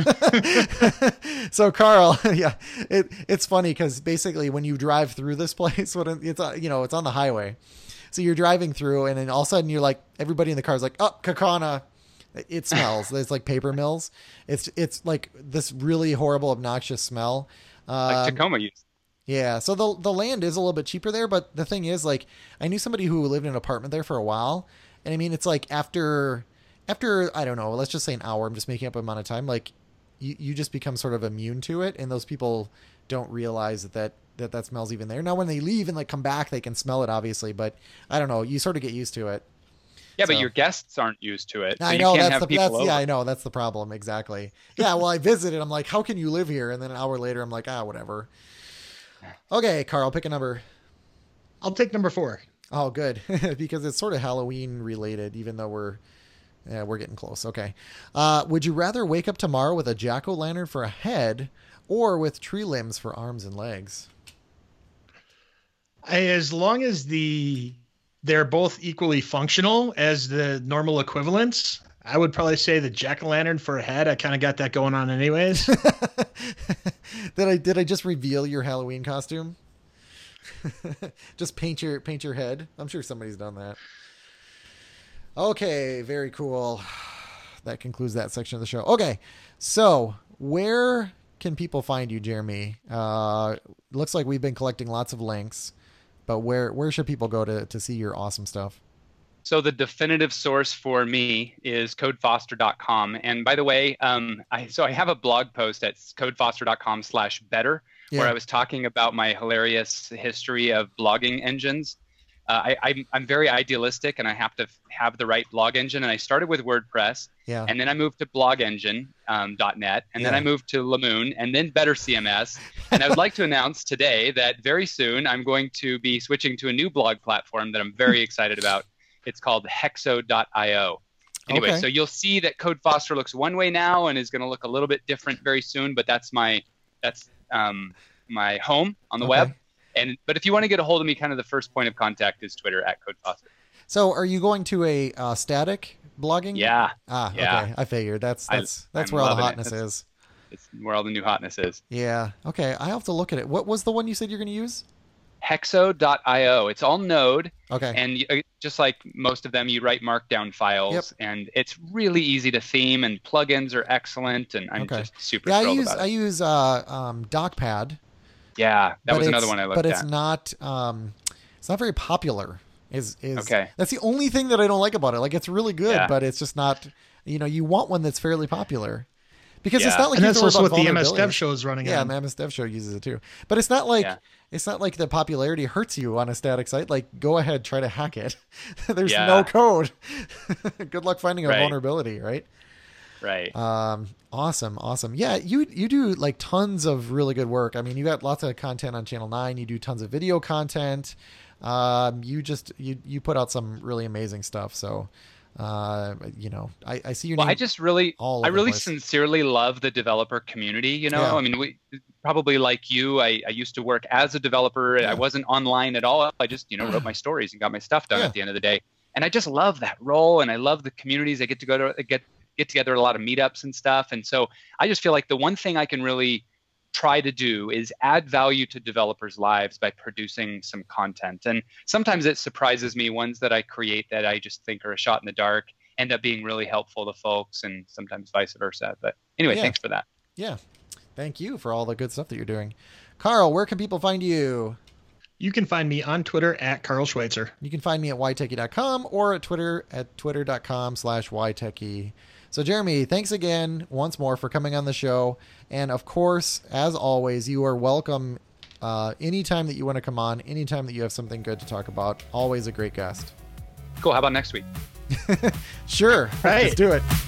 so Carl, it's funny because basically when you drive through this place, it's on the highway, so you're driving through, and then all of a sudden you're like, everybody in the car is like, oh, Kaukauna, it smells. There's like paper mills. It's like this really horrible, obnoxious smell. Like Tacoma used. Yeah, so the land is a little bit cheaper there, but the thing is, like, I knew somebody who lived in an apartment there for a while, and I mean, it's like after I don't know, let's just say an hour, I'm just making up an amount of time, like you just become sort of immune to it, and those people don't realize that smell's even there. Now when they leave and like come back, they can smell it obviously, but I don't know, you sort of get used to it. Yeah, but your guests aren't used to it. So I know I know that's the problem, exactly. Yeah, well, I visited, I'm like, how can you live here? And then an hour later I'm like, whatever. Okay, Carl, pick a number. I'll take number 4. Oh, good. Because it's sort of Halloween related, even though we're getting close. Okay. Would you rather wake up tomorrow with a jack-o'-lantern for a head or with tree limbs for arms and legs? As long as they're both equally functional as the normal equivalents, I would probably say the jack-o'-lantern for a head. I kind of got that going on anyways. Did I just reveal your Halloween costume? Just paint your head. I'm sure somebody's done that. Okay, very cool. That concludes that section of the show. Okay, so where can people find you, Jeremy? Looks like we've been collecting lots of links, but where should people go to see your awesome stuff? So the definitive source for me is codefoster.com. And by the way, I have a blog post at codefoster.com/better, where I was talking about my hilarious history of blogging engines. I'm very idealistic, and I have to have the right blog engine. And I started with WordPress, and then I moved to BlogEngine.net, and then I moved to Lamoon, and then Better CMS. And I would like to announce today that very soon I'm going to be switching to a new blog platform that I'm very excited about. It's called Hexo.io. Anyway, so you'll see that Code Foster looks one way now and is going to look a little bit different very soon, but that's my home on the web. But if you want to get a hold of me, kind of the first point of contact is Twitter @CodeFoster. So are you going to a static blogging? Yeah. Okay. I figured that's where all the hotness is. It's where all the new hotness is. Yeah. Okay. I have to look at it. What was the one you said you're going to use? Hexo.io. It's all Node. Okay. And just like most of them, you write Markdown files, and it's really easy to theme, and plugins are excellent, and I'm just super thrilled about it. I use DocPad. Yeah, that was another one I looked at. But it's not very popular. Okay. That's the only thing that I don't like about it. Like, it's really good, but it's just not. You want one that's fairly popular. Because it's not like and that's also what the MS Dev Show is running on. Yeah, the MS Dev Show uses it too. But it's not like the popularity hurts you on a static site. Like, go ahead, try to hack it. There's no code. Good luck finding a vulnerability, right? Right. Awesome. Yeah, you do like tons of really good work. I mean, you got lots of content on Channel 9. You do tons of video content. You put out some really amazing stuff. So, I see your name. I really sincerely love the developer community. I mean, we probably like you. I used to work as a developer. I wasn't online at all. I just wrote my stories and got my stuff done at the end of the day. And I just love that role, and I love the communities. I get to go to get together at a lot of meetups and stuff. And so I just feel like the one thing I can really try to do is add value to developers' lives by producing some content. And sometimes it surprises me, ones that I create that I just think are a shot in the dark end up being really helpful to folks, and sometimes vice versa. But anyway, thanks for that. Yeah. Thank you for all the good stuff that you're doing. Carl, where can people find you? You can find me on Twitter @CarlSchweitzer. You can find me at ytechie.com or at twitter.com/ytechie. So, Jeremy, thanks again once more for coming on the show. And, of course, as always, you are welcome anytime that you want to come on, anytime that you have something good to talk about. Always a great guest. Cool. How about next week? Sure. Right. Let's do it.